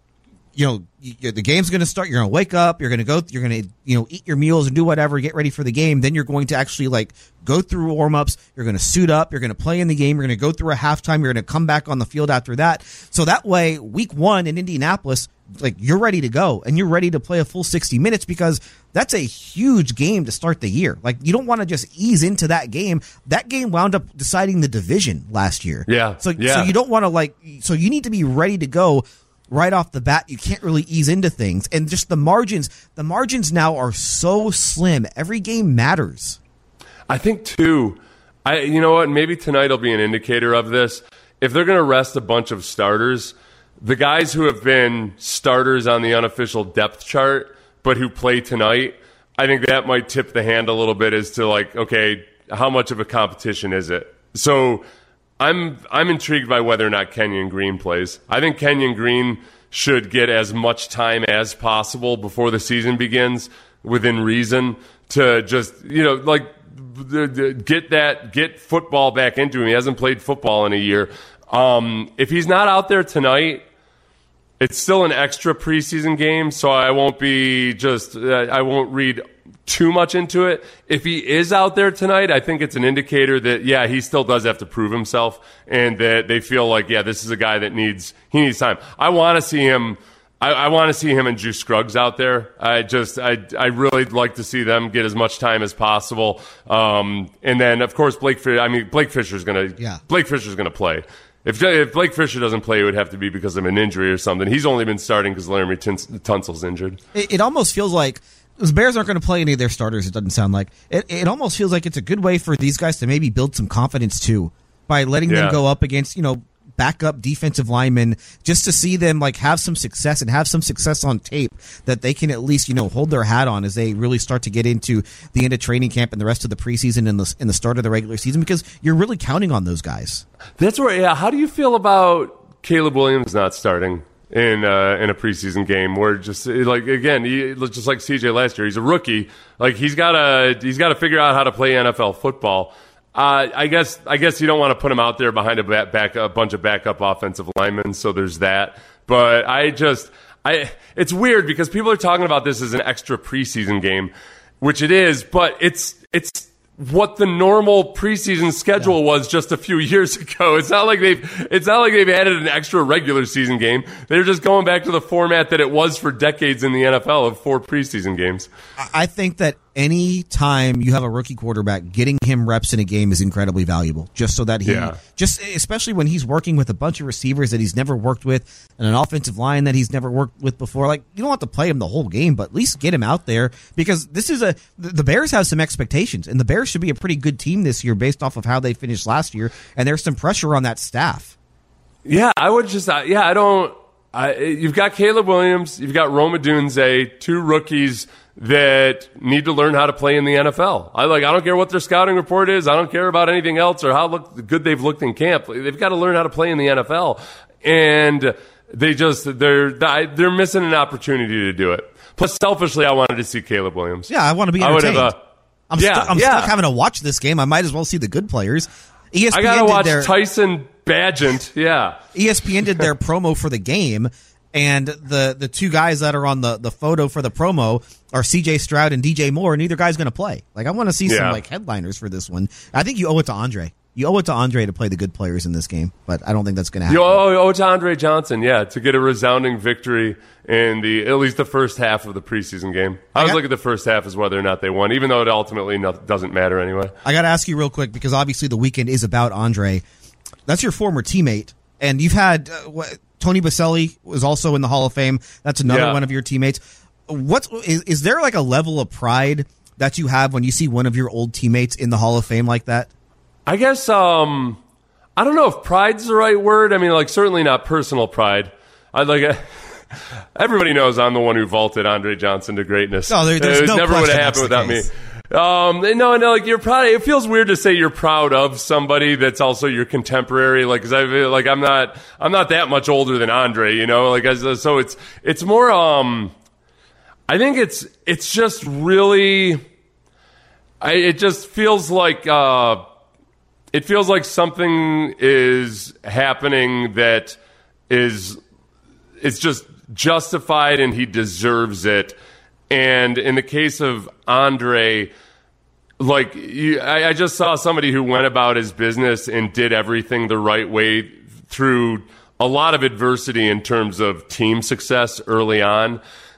[SPEAKER 1] you know, you, the game's going to start. You're going to wake up. You're going to go. You're going to, you know, eat your meals and do whatever. Get ready for the game. Then you're going to actually like go through warm ups. You're going to suit up. You're going to play in the game. You're going to go through a halftime. You're going to come back on the field after that. So that way, week one in Indianapolis, like, you're ready to go and you're ready to play a full sixty minutes because that's a huge game to start the year. Like, you don't want to just ease into that game. That game wound up deciding the division last year.
[SPEAKER 2] Yeah.
[SPEAKER 1] So,
[SPEAKER 2] yeah.
[SPEAKER 1] so you don't want to like. So you need to be ready to go. Right off the bat, you can't really ease into things. And just the margins, the margins now are so slim. Every game matters.
[SPEAKER 2] I think, too, I you know what, maybe tonight will be an indicator of this. If they're going to rest a bunch of starters, the guys who have been starters on the unofficial depth chart, but who play tonight, I think that might tip the hand a little bit as to, like, okay, how much of a competition is it? So I'm I'm intrigued by whether or not Kenyon Green plays. I think Kenyon Green should get as much time as possible before the season begins, within reason, to just, you know, like, get that get football back into him. He hasn't played football in a year. Um, if he's not out there tonight, it's still an extra preseason game, so I won't be just uh, I won't read too much into it. If he is out there tonight, I think it's an indicator that, yeah, he still does have to prove himself, and that they feel like, yeah, this is a guy that needs he needs time. I want to see him I, I want to see him and Juice Scruggs out there. I just, I, I really like to see them get as much time as possible. Um, and then, of course, Blake Fisher. I mean, Blake Fisher's gonna,
[SPEAKER 1] yeah. Blake
[SPEAKER 2] Fisher's gonna play. If if Blake Fisher doesn't play, it would have to be because of an injury or something. He's only been starting because Laramie Tunsil's injured.
[SPEAKER 1] It, it almost feels like the Bears aren't going to play any of their starters. It doesn't sound like it. It almost feels like it's a good way for these guys to maybe build some confidence too by letting
[SPEAKER 2] yeah.
[SPEAKER 1] them go up against, you know, backup defensive linemen, just to see them like have some success and have some success on tape that they can at least, you know, hold their hat on as they really start to get into the end of training camp and the rest of the preseason and the, and the start of the regular season, because you're really counting on those guys.
[SPEAKER 2] That's where, yeah. How do you feel about Caleb Williams not starting in uh, in a preseason game? Where just like again, he, just like C J last year, he's a rookie. Like he's got to he's got to figure out how to play N F L football. Uh, I guess I guess you don't want to put him out there behind a back, back a bunch of backup offensive linemen, so there's that. But I just I it's weird because people are talking about this as an extra preseason game, which it is, but it's it's what the normal preseason schedule yeah. was just a few years ago. It's not like they've it's not like they've added an extra regular season game. They're just going back to the format that it was for decades in the N F L of four preseason games.
[SPEAKER 1] I think that any time you have a rookie quarterback, getting him reps in a game is incredibly valuable, just so that he
[SPEAKER 2] yeah.
[SPEAKER 1] just especially when he's working with a bunch of receivers that he's never worked with and an offensive line that he's never worked with before. Like, you don't have to play him the whole game, but at least get him out there, because this is a the Bears have some expectations, and the Bears should be a pretty good team this year based off of how they finished last year, and there's some pressure on that staff.
[SPEAKER 2] Yeah, I would just uh, yeah, I don't I, you've got Caleb Williams, you've got Rome Odunze, two rookies that need to learn how to play in the N F L. I like. I don't care what their scouting report is. I don't care about anything else or how look, good they've looked in camp. They've got to learn how to play in the N F L, and they just they're they're missing an opportunity to do it. Plus, selfishly, I wanted to see Caleb Williams.
[SPEAKER 1] Yeah, I want to be entertained. I would have, uh, I'm,
[SPEAKER 2] yeah,
[SPEAKER 1] stu- I'm
[SPEAKER 2] yeah.
[SPEAKER 1] stuck having to watch this game. I might as well see the good players. E S P N
[SPEAKER 2] I gotta watch
[SPEAKER 1] their,
[SPEAKER 2] Tyson Bagent. Yeah,
[SPEAKER 1] E S P N did their promo for the game. And the, the two guys that are on the, the photo for the promo are C J Stroud and D J Moore. Neither guy's going to play. Like, I want to see
[SPEAKER 2] yeah.
[SPEAKER 1] some like headliners for this one. I think you owe it to Andre. You owe it to Andre to play the good players in this game, but I don't think that's going to happen.
[SPEAKER 2] You owe, owe it to Andre Johnson, yeah, to get a resounding victory in the at least the first half of the preseason game. I, I was looking at the first half as whether or not they won, even though it ultimately not, doesn't matter anyway.
[SPEAKER 1] I got to ask you real quick, because obviously the weekend is about Andre. That's your former teammate, and you've had uh, what, Tony Baselli was also in the Hall of Fame. That's another
[SPEAKER 2] yeah.
[SPEAKER 1] one of your teammates. What's is, is there like a level of pride that you have when you see one of your old teammates in the Hall of Fame like that?
[SPEAKER 2] I guess um, I don't know if pride's the right word. I mean, like certainly not personal pride. I like uh, everybody knows I'm the one who vaulted Andre Johnson to greatness.
[SPEAKER 1] No, there, there's
[SPEAKER 2] it
[SPEAKER 1] no
[SPEAKER 2] never would have happened without
[SPEAKER 1] case.
[SPEAKER 2] me. Um, no, no, like you're proud. It feels weird to say you're proud of somebody that's also your contemporary. Like, cause I feel like I'm not, I'm not that much older than Andre, you know, like, as, so it's, it's more, um, I think it's, it's just really, I, it just feels like, uh, it feels like something is happening that is, it's just justified and he deserves it. And in the case of Andre, like you, I, I just saw somebody who went about his business and did everything the right way through a lot of adversity in terms of team success early on,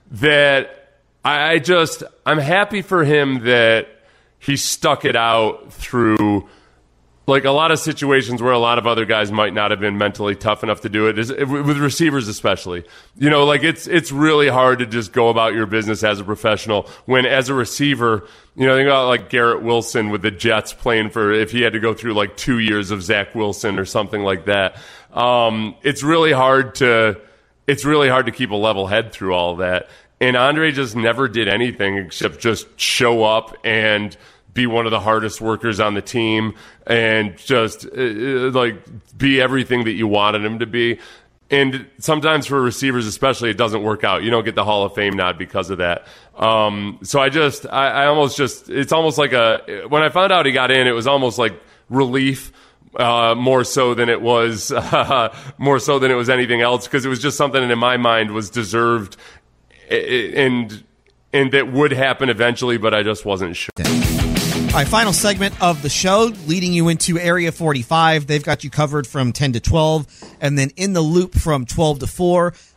[SPEAKER 2] that I, I just, I'm happy for him that he stuck it out through like a lot of situations where a lot of other guys might not have been mentally tough enough to do it, with receivers especially. You know, like it's it's really hard to just go about your business as a professional when, as a receiver, you know, think about like Garrett Wilson with the Jets playing for, if he had to go through like two years of Zach Wilson or something like that. Um, it's really hard to it's really hard to keep a level head through all of that. And Andre just never did anything except just show up and be one of the hardest workers on the team and just uh, like be everything that you wanted him to be. And sometimes for receivers especially, it doesn't work out. You don't get the Hall of Fame nod because of that. Um, so I just, I, I almost just, it's almost like a, when I found out he got in, it was almost like relief, uh, more so than it was, uh, more so than it was anything else, because it was just something that in my mind was deserved and, and that would happen eventually, but I just wasn't sure.
[SPEAKER 1] All right, final segment of the show, leading you into Area forty-five. They've got you covered from ten to twelve, and then In the Loop from twelve to four.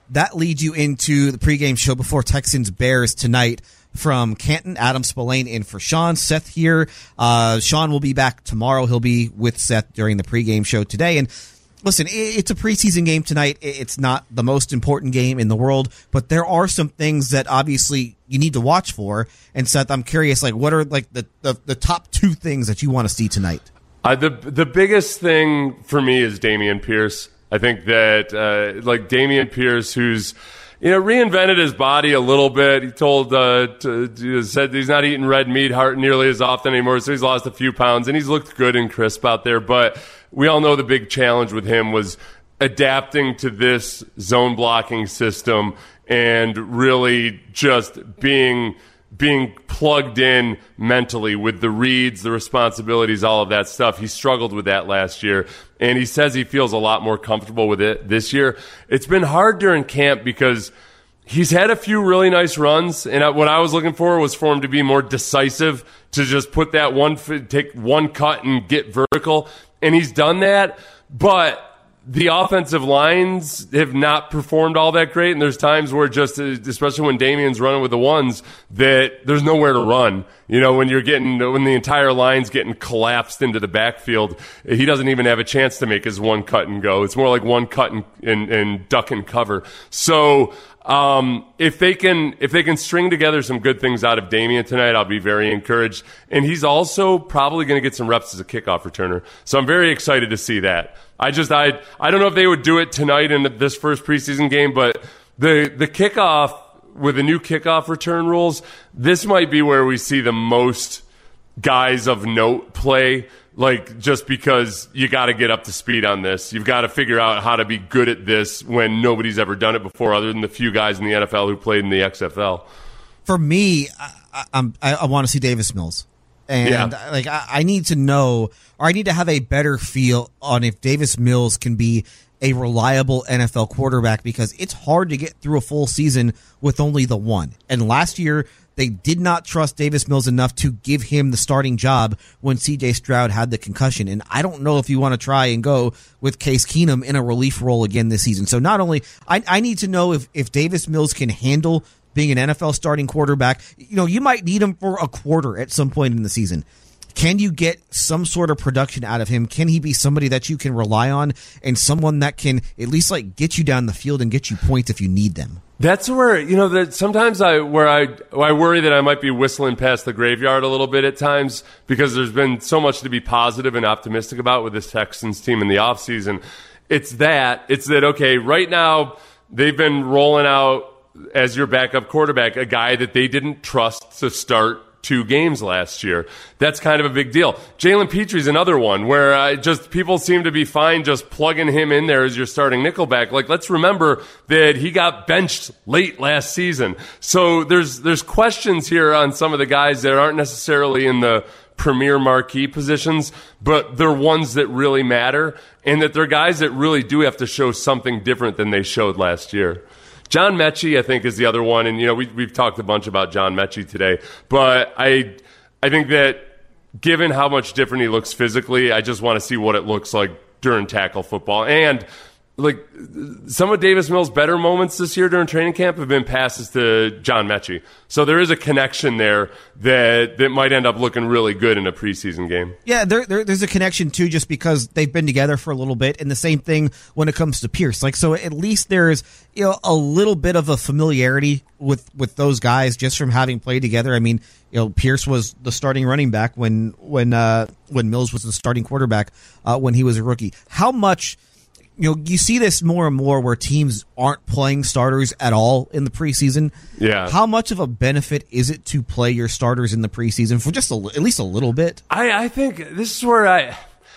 [SPEAKER 1] that leads you into the pregame show before Texans Bears tonight. From Canton, Adam Spillane in for Sean. Seth here. Uh, Sean will be back tomorrow. He'll be with Seth during the pregame show today. And listen, it's a preseason game tonight. It's not the most important game in the world, but there are some things that obviously you need to watch for. And Seth, I'm curious, like, what are like the, the, the top two things that you want to see tonight?
[SPEAKER 2] Uh, the the biggest thing for me is Dameon Pierce. I think that uh, like Dameon Pierce, who's you know, reinvented his body a little bit. He told, uh, to, to, said he's not eating red meat nearly as often anymore, so he's lost a few pounds, and he's looked good and crisp out there. But we all know the big challenge with him was adapting to this zone blocking system and really just being being plugged in mentally with the reads, the responsibilities, all of that stuff. He struggled with that last year, and he says he feels a lot more comfortable with it this year. It's been hard during camp because he's had a few really nice runs, and what I was looking for was for him to be more decisive, to just put that one, take one cut and get vertical, and he's done that, but the offensive lines have not performed all that great, and there's times where just, especially when Damien's running with the ones, that there's nowhere to run. You know, when you're getting, when the entire line's getting collapsed into the backfield, he doesn't even have a chance to make his one cut and go. It's more like one cut and, and, and duck and cover. So, Um, if they can, if they can string together some good things out of Damien tonight, I'll be very encouraged. And he's also probably going to get some reps as a kickoff returner. So I'm very excited to see that. I just, I, I don't know if they would do it tonight in this first preseason game, but the, the kickoff with the new kickoff return rules, this might be where we see the most guys of note play. Like, just because you got to get up to speed on this. You've got to figure out how to be good at this when nobody's ever done it before, other than the few guys in the N F L who played in the X F L.
[SPEAKER 1] For me, I, I, I, I want to see Davis Mills. And yeah. like I, I need to know, or I need to have a better feel on if Davis Mills can be a reliable N F L quarterback, because it's hard to get through a full season with only the one. And last year, they did not trust Davis Mills enough to give him the starting job when C J Stroud had the concussion. And I don't know if you want to try and go with Case Keenum in a relief role again this season. So not only, I, I need to know if, if Davis Mills can handle being an N F L starting quarterback. You know, you might need him for a quarter at some point in the season. Can you get some sort of production out of him? Can he be somebody that you can rely on, and someone that can at least like get you down the field and get you points if you need them?
[SPEAKER 2] That's where, you know, that sometimes I where I I worry that I might be whistling past the graveyard a little bit at times, because there's been so much to be positive and optimistic about with this Texans team in the offseason. It's that it's that okay, right now they've been rolling out as your backup quarterback a guy that they didn't trust to start two games last year. That's kind of a big deal. Jalen Petre's another one where uh, just people seem to be fine just plugging him in there as your starting nickelback. Like, let's remember that he got benched late last season. So there's there's questions here on some of the guys that aren't necessarily in the premier marquee positions, but they're ones that really matter, and that they're guys that really do have to show something different than they showed last year. John Mechie, I think, is the other one, and you know we, we've talked a bunch about John Mechie today, but I, I think that given how much different he looks physically, I just want to see what it looks like during tackle football. And like some of Davis Mills' better moments this year during training camp have been passes to John Mechie, so there is a connection there that that might end up looking really good in a preseason game.
[SPEAKER 1] Yeah, there, there there's a connection too, just because they've been together for a little bit, and the same thing when it comes to Pierce. Like, so at least there's, you know, a little bit of a familiarity with with those guys just from having played together. I mean, you know, Pierce was the starting running back when when uh, when Mills was the starting quarterback uh, when he was a rookie. How much? You know, you see this more and more where teams aren't playing starters at all in the preseason.
[SPEAKER 2] Yeah.
[SPEAKER 1] How much of a benefit is it to play your starters in the preseason for just a, at least a little bit?
[SPEAKER 2] I, I think this is where I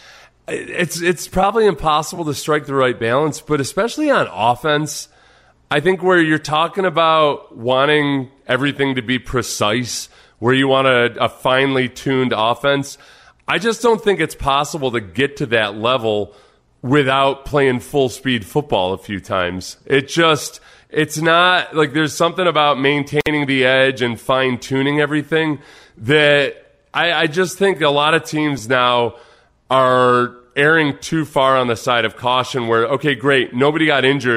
[SPEAKER 2] it's it's probably impossible to strike the right balance, but especially on offense, I think where you're talking about wanting everything to be precise, where you want a, a finely tuned offense, I just don't think it's possible to get to that level without playing full speed football a few times. It just, it's not like there's something about maintaining the edge and fine tuning everything that I, I just think a lot of teams now are erring too far on the side of caution where, okay, great, nobody got injured,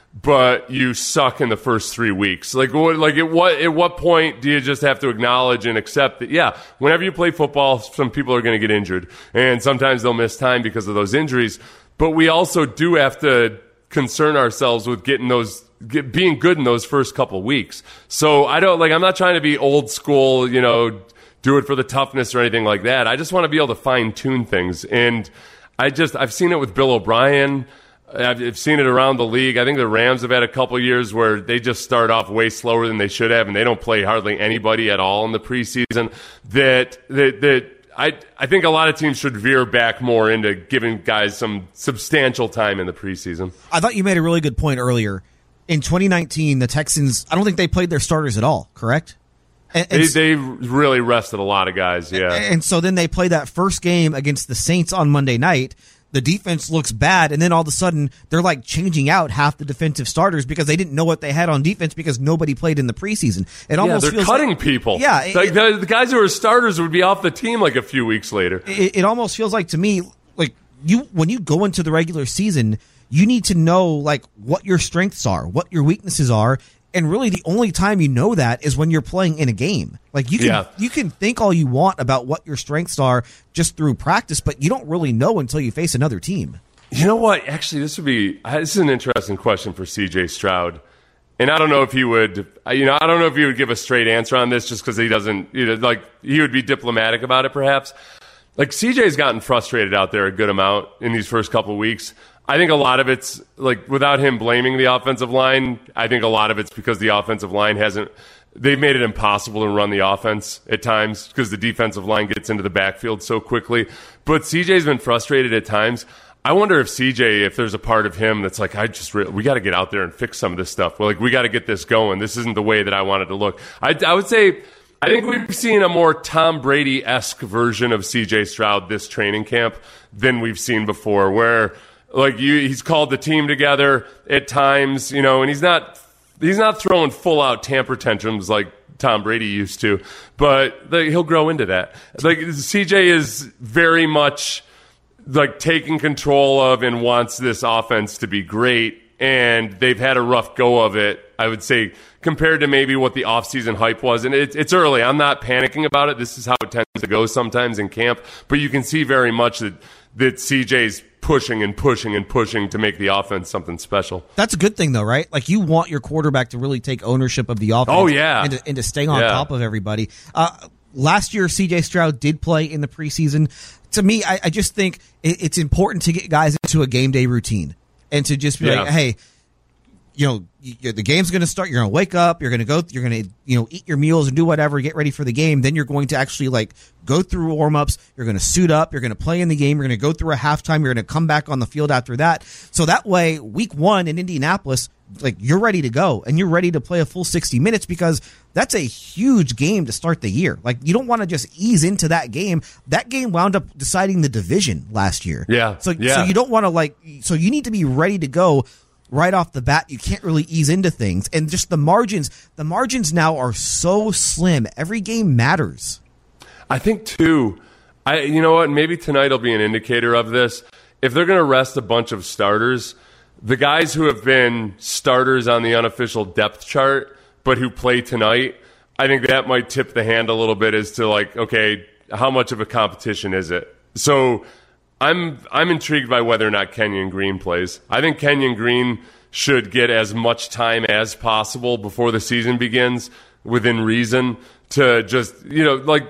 [SPEAKER 2] but you suck in the first three weeks. Like, what, like at what at what point do you just have to acknowledge and accept that, yeah, whenever you play football, some people are going to get injured, and sometimes they'll miss time because of those injuries. But we also do have to concern ourselves with getting those, get, being good in those first couple weeks. So I don't, like, I'm not trying to be old school, you know, do it for the toughness or anything like that. I just want to be able to fine tune things. And I just, I've seen it with Bill O'Brien. I've seen it around the league. I think the Rams have had a couple years where they just start off way slower than they should have, and they don't play hardly anybody at all in the preseason. That that that I I think a lot of teams should veer back more into giving guys some substantial time in the preseason.
[SPEAKER 1] I thought you made a really good point earlier. In twenty nineteen, the Texans, I don't think they played their starters at all, correct?
[SPEAKER 2] And, and they, they really rested a lot of guys, yeah.
[SPEAKER 1] And so then they play that first game against the Saints on Monday night. The defense looks bad, and then all of a sudden they're like changing out half the defensive starters because they didn't know what they had on defense because nobody played in the preseason. It almost
[SPEAKER 2] yeah, they're
[SPEAKER 1] feels
[SPEAKER 2] cutting
[SPEAKER 1] like,
[SPEAKER 2] people.
[SPEAKER 1] Yeah, it,
[SPEAKER 2] like the, the guys who are starters would be off the team like a few weeks later.
[SPEAKER 1] It, it almost feels like to me like you when you go into the regular season, you need to know like what your strengths are, what your weaknesses are. And really, the only time you know that is when you're playing in a game. Like you can,
[SPEAKER 2] yeah.
[SPEAKER 1] you can think all you want about what your strengths are just through practice, but you don't really know until you face another team.
[SPEAKER 2] You know what? Actually, this would be this is an interesting question for C J Stroud, and I don't know if he would. You know, I don't know if he would give a straight answer on this, just because he doesn't. You know, like he would be diplomatic about it, perhaps. Like C J's gotten frustrated out there a good amount in these first couple of weeks. I think a lot of it's, like, without him blaming the offensive line, I think a lot of it's because the offensive line hasn't, they've made it impossible to run the offense at times because the defensive line gets into the backfield so quickly. But C J's been frustrated at times. I wonder if C J, if there's a part of him that's like, I just, re- we got to get out there and fix some of this stuff. We're like, we got to get this going. This isn't the way that I wanted to look. I, I would say, I think we've seen a more Tom Brady-esque version of C J Stroud this training camp than we've seen before, where, like, you, he's called the team together at times, you know, and he's not he's not throwing full out temper tantrums like Tom Brady used to, but the, he'll grow into that. Like C J is very much like taking control of and wants this offense to be great, and they've had a rough go of it, I would say, compared to maybe what the offseason hype was. And it, it's early. I'm not panicking about it. This is how it tends to go sometimes in camp, but you can see very much that that C J's pushing and pushing and pushing to make the offense something special.
[SPEAKER 1] That's a good thing, though, right? Like, you want your quarterback to really take ownership of the offense.
[SPEAKER 2] Oh, yeah.
[SPEAKER 1] And to, and to stay on
[SPEAKER 2] yeah.
[SPEAKER 1] top of everybody. Uh, last year, C J Stroud did play in the preseason. To me, I, I just think it, it's important to get guys into a game day routine and to just be
[SPEAKER 2] yeah.
[SPEAKER 1] like, hey, you know, you, the game's going to start. You're going to wake up. You're going to go. You're going to, you know, eat your meals and do whatever. Get ready for the game. Then you're going to actually like go through warm ups. You're going to suit up. You're going to play in the game. You're going to go through a halftime. You're going to come back on the field after that. So that way, week one in Indianapolis, like you're ready to go and you're ready to play a full sixty minutes because that's a huge game to start the year. Like you don't want to just ease into that game. That game wound up deciding the division last year.
[SPEAKER 2] Yeah.
[SPEAKER 1] So
[SPEAKER 2] yeah.
[SPEAKER 1] so you don't want to like. So you need to be ready to go. Right off the bat, you can't really ease into things. And just the margins, the margins now are so slim. Every game matters.
[SPEAKER 2] I think, too, I you know what, maybe tonight will be an indicator of this. If they're going to rest a bunch of starters, the guys who have been starters on the unofficial depth chart, but who play tonight, I think that might tip the hand a little bit as to, like, okay, how much of a competition is it? So I'm I'm intrigued by whether or not Kenyon Green plays. I think Kenyon Green should get as much time as possible before the season begins, within reason, to just, you know, like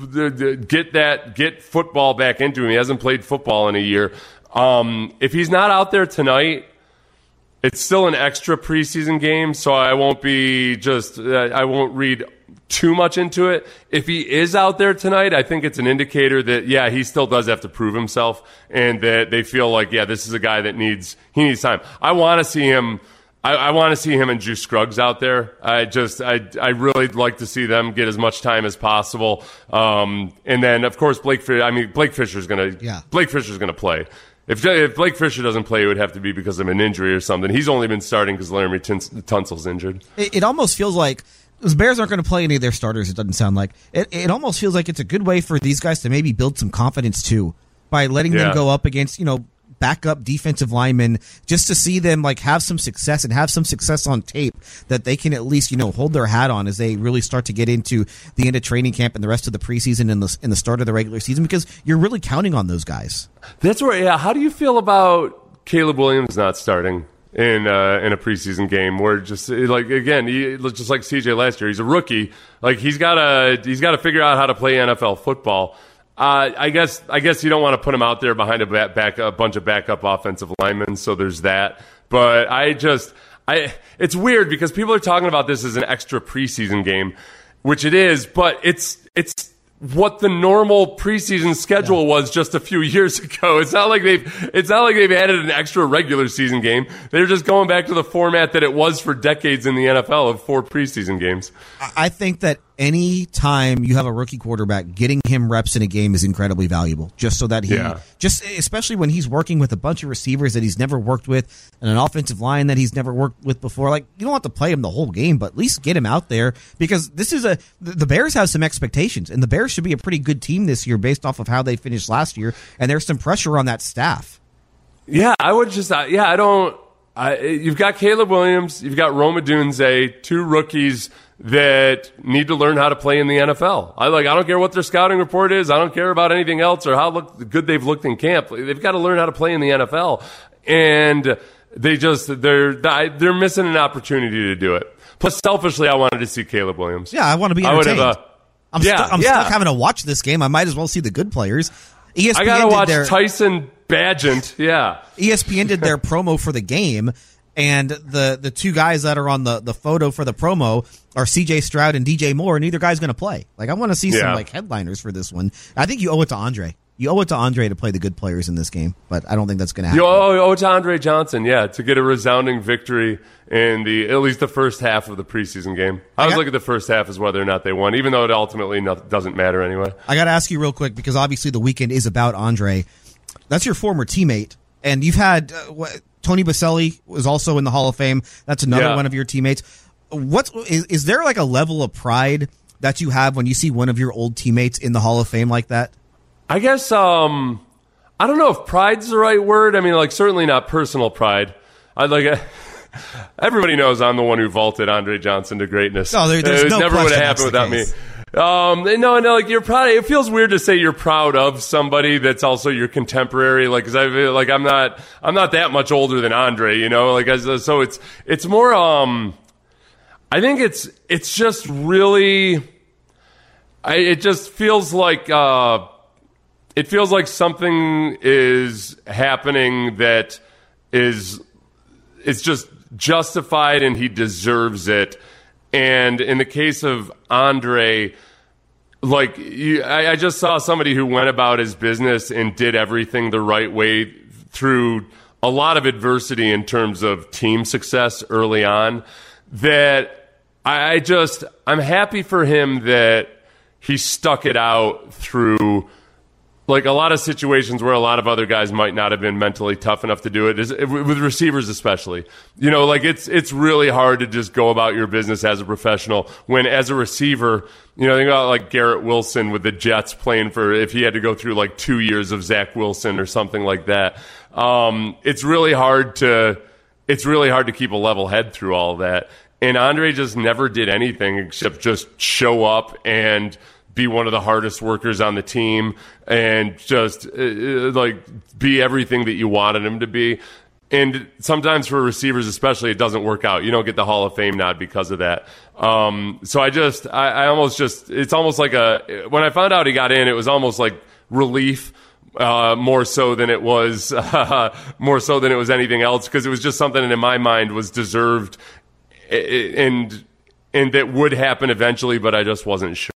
[SPEAKER 2] get that get football back into him. He hasn't played football in a year. Um, if he's not out there tonight, it's still an extra preseason game, so I won't be just uh, I won't read too much into it. If he is out there tonight, I think it's an indicator that, yeah, he still does have to prove himself, and that they feel like, yeah, this is a guy that needs he needs time. I want to see him. I, I want to see him and Juice Scruggs out there. I just, I, I really like to see them get as much time as possible. Um, and then, of course, Blake. I mean, Blake Fisher's gonna. Yeah. Blake Fisher's gonna play. If, if Blake Fisher doesn't play, it would have to be because of an injury or something. He's only been starting because Laramie Tunsil's injured.
[SPEAKER 1] It, it almost feels like the Bears aren't going to play any of their starters, it doesn't sound like. It, it almost feels like it's a good way for these guys to maybe build some confidence, too, by letting
[SPEAKER 2] yeah.
[SPEAKER 1] them go up against, you know, backup defensive linemen just to see them like have some success and have some success on tape that they can at least, you know, hold their hat on as they really start to get into the end of training camp and the rest of the preseason and the, and the start of the regular season, because you're really counting on those guys.
[SPEAKER 2] That's where, yeah. How do you feel about Caleb Williams not starting in uh, in a preseason game? Where just like again, he, just like C J last year, he's a rookie. Like he's got to he's got to figure out how to play N F L football. Uh, I guess I guess you don't want to put him out there behind a back, back a bunch of backup offensive linemen. So there's that. But I just I it's weird because people are talking about this as an extra preseason game, which it is. But it's it's. what the normal preseason schedule yeah. was just a few years ago. It's not like they've it's not like they've added an extra regular season game. They're just going back to the format that it was for decades in the N F L of four preseason games.
[SPEAKER 1] I think that any time you have a rookie quarterback, getting him reps in a game is incredibly valuable. Just so that he, yeah. just especially when he's working with a bunch of receivers that he's never worked with and an offensive line that he's never worked with before. Like, you don't have to play him the whole game, but at least get him out there, because this is a the Bears have some expectations, and the Bears should be a pretty good team this year based off of how they finished last year, and there's some pressure on that staff.
[SPEAKER 2] Yeah, I would just uh, yeah, I don't. I, you've got Caleb Williams, you've got Rome Odunze, two rookies that need to learn how to play in the N F L. I like. I don't care what their scouting report is. I don't care about anything else or how look, good they've looked in camp. They've got to learn how to play in the N F L, and they just they're they're missing an opportunity to do it. Plus, selfishly, I wanted to see Caleb Williams.
[SPEAKER 1] Yeah, I want to be entertained. I would have. Uh, I'm,
[SPEAKER 2] yeah,
[SPEAKER 1] stu- I'm
[SPEAKER 2] yeah.
[SPEAKER 1] stuck having to watch this game. I might as well see the good players. E S P N
[SPEAKER 2] I gotta watch
[SPEAKER 1] their,
[SPEAKER 2] Tyson Bagent. Yeah,
[SPEAKER 1] E S P N did their promo for the game. And the, the two guys that are on the, the photo for the promo are C J Stroud and D J Moore, and neither guy's going to play. Like, I want to see yeah. some like headliners for this one. I think you owe it to Andre. You owe it to Andre to play the good players in this game, but I don't think that's going to happen.
[SPEAKER 2] You owe, owe it to Andre Johnson, yeah, to get a resounding victory in the at least the first half of the preseason game. I, I was got, looking at the first half as whether or not they won, even though it ultimately not, doesn't matter anyway.
[SPEAKER 1] I got to ask you real quick, because obviously the weekend is about Andre. That's your former teammate, and you've had uh, what, Tony Boselli was also in the Hall of Fame. That's another
[SPEAKER 2] yeah.
[SPEAKER 1] one of your teammates. What's is, is there like a level of pride that you have when you see one of your old teammates in the Hall of Fame like that?
[SPEAKER 2] I guess um, I don't know if pride's the right word. I mean, like certainly not personal pride. I like a, everybody knows I'm the one who vaulted Andre Johnson to greatness.
[SPEAKER 1] No, there, there's
[SPEAKER 2] it
[SPEAKER 1] no
[SPEAKER 2] never would have happened without
[SPEAKER 1] case.
[SPEAKER 2] me. Um, no, no, like you're proud. It feels weird to say you're proud of somebody that's also your contemporary. Like, cause I feel like I'm not, I'm not that much older than Andre, you know, like, as, so it's, it's more, um, I think it's, it's just really, I, it just feels like, uh, it feels like something is happening that is, it's just justified and he deserves it. And in the case of Andre, like you, I, I just saw somebody who went about his business and did everything the right way through a lot of adversity in terms of team success early on, that I, I just, I'm happy for him that he stuck it out through like a lot of situations where a lot of other guys might not have been mentally tough enough to do it, is, with receivers especially. You know, like it's it's really hard to just go about your business as a professional when, as a receiver, you know, think about like Garrett Wilson with the Jets playing for, if he had to go through like two years of Zach Wilson or something like that. Um, it's really hard to it's really hard to keep a level head through all of that. And Andre just never did anything except just show up and be one of the hardest workers on the team and just uh, like be everything that you wanted him to be. And sometimes for receivers especially, it doesn't work out. You don't get the Hall of Fame nod because of that. Um, so I just, I, I almost just, it's almost like a, when I found out he got in, it was almost like relief, uh, more so than it was, uh, more so than it was anything else, because it was just something that in my mind was deserved and, and that would happen eventually, but I just wasn't sure.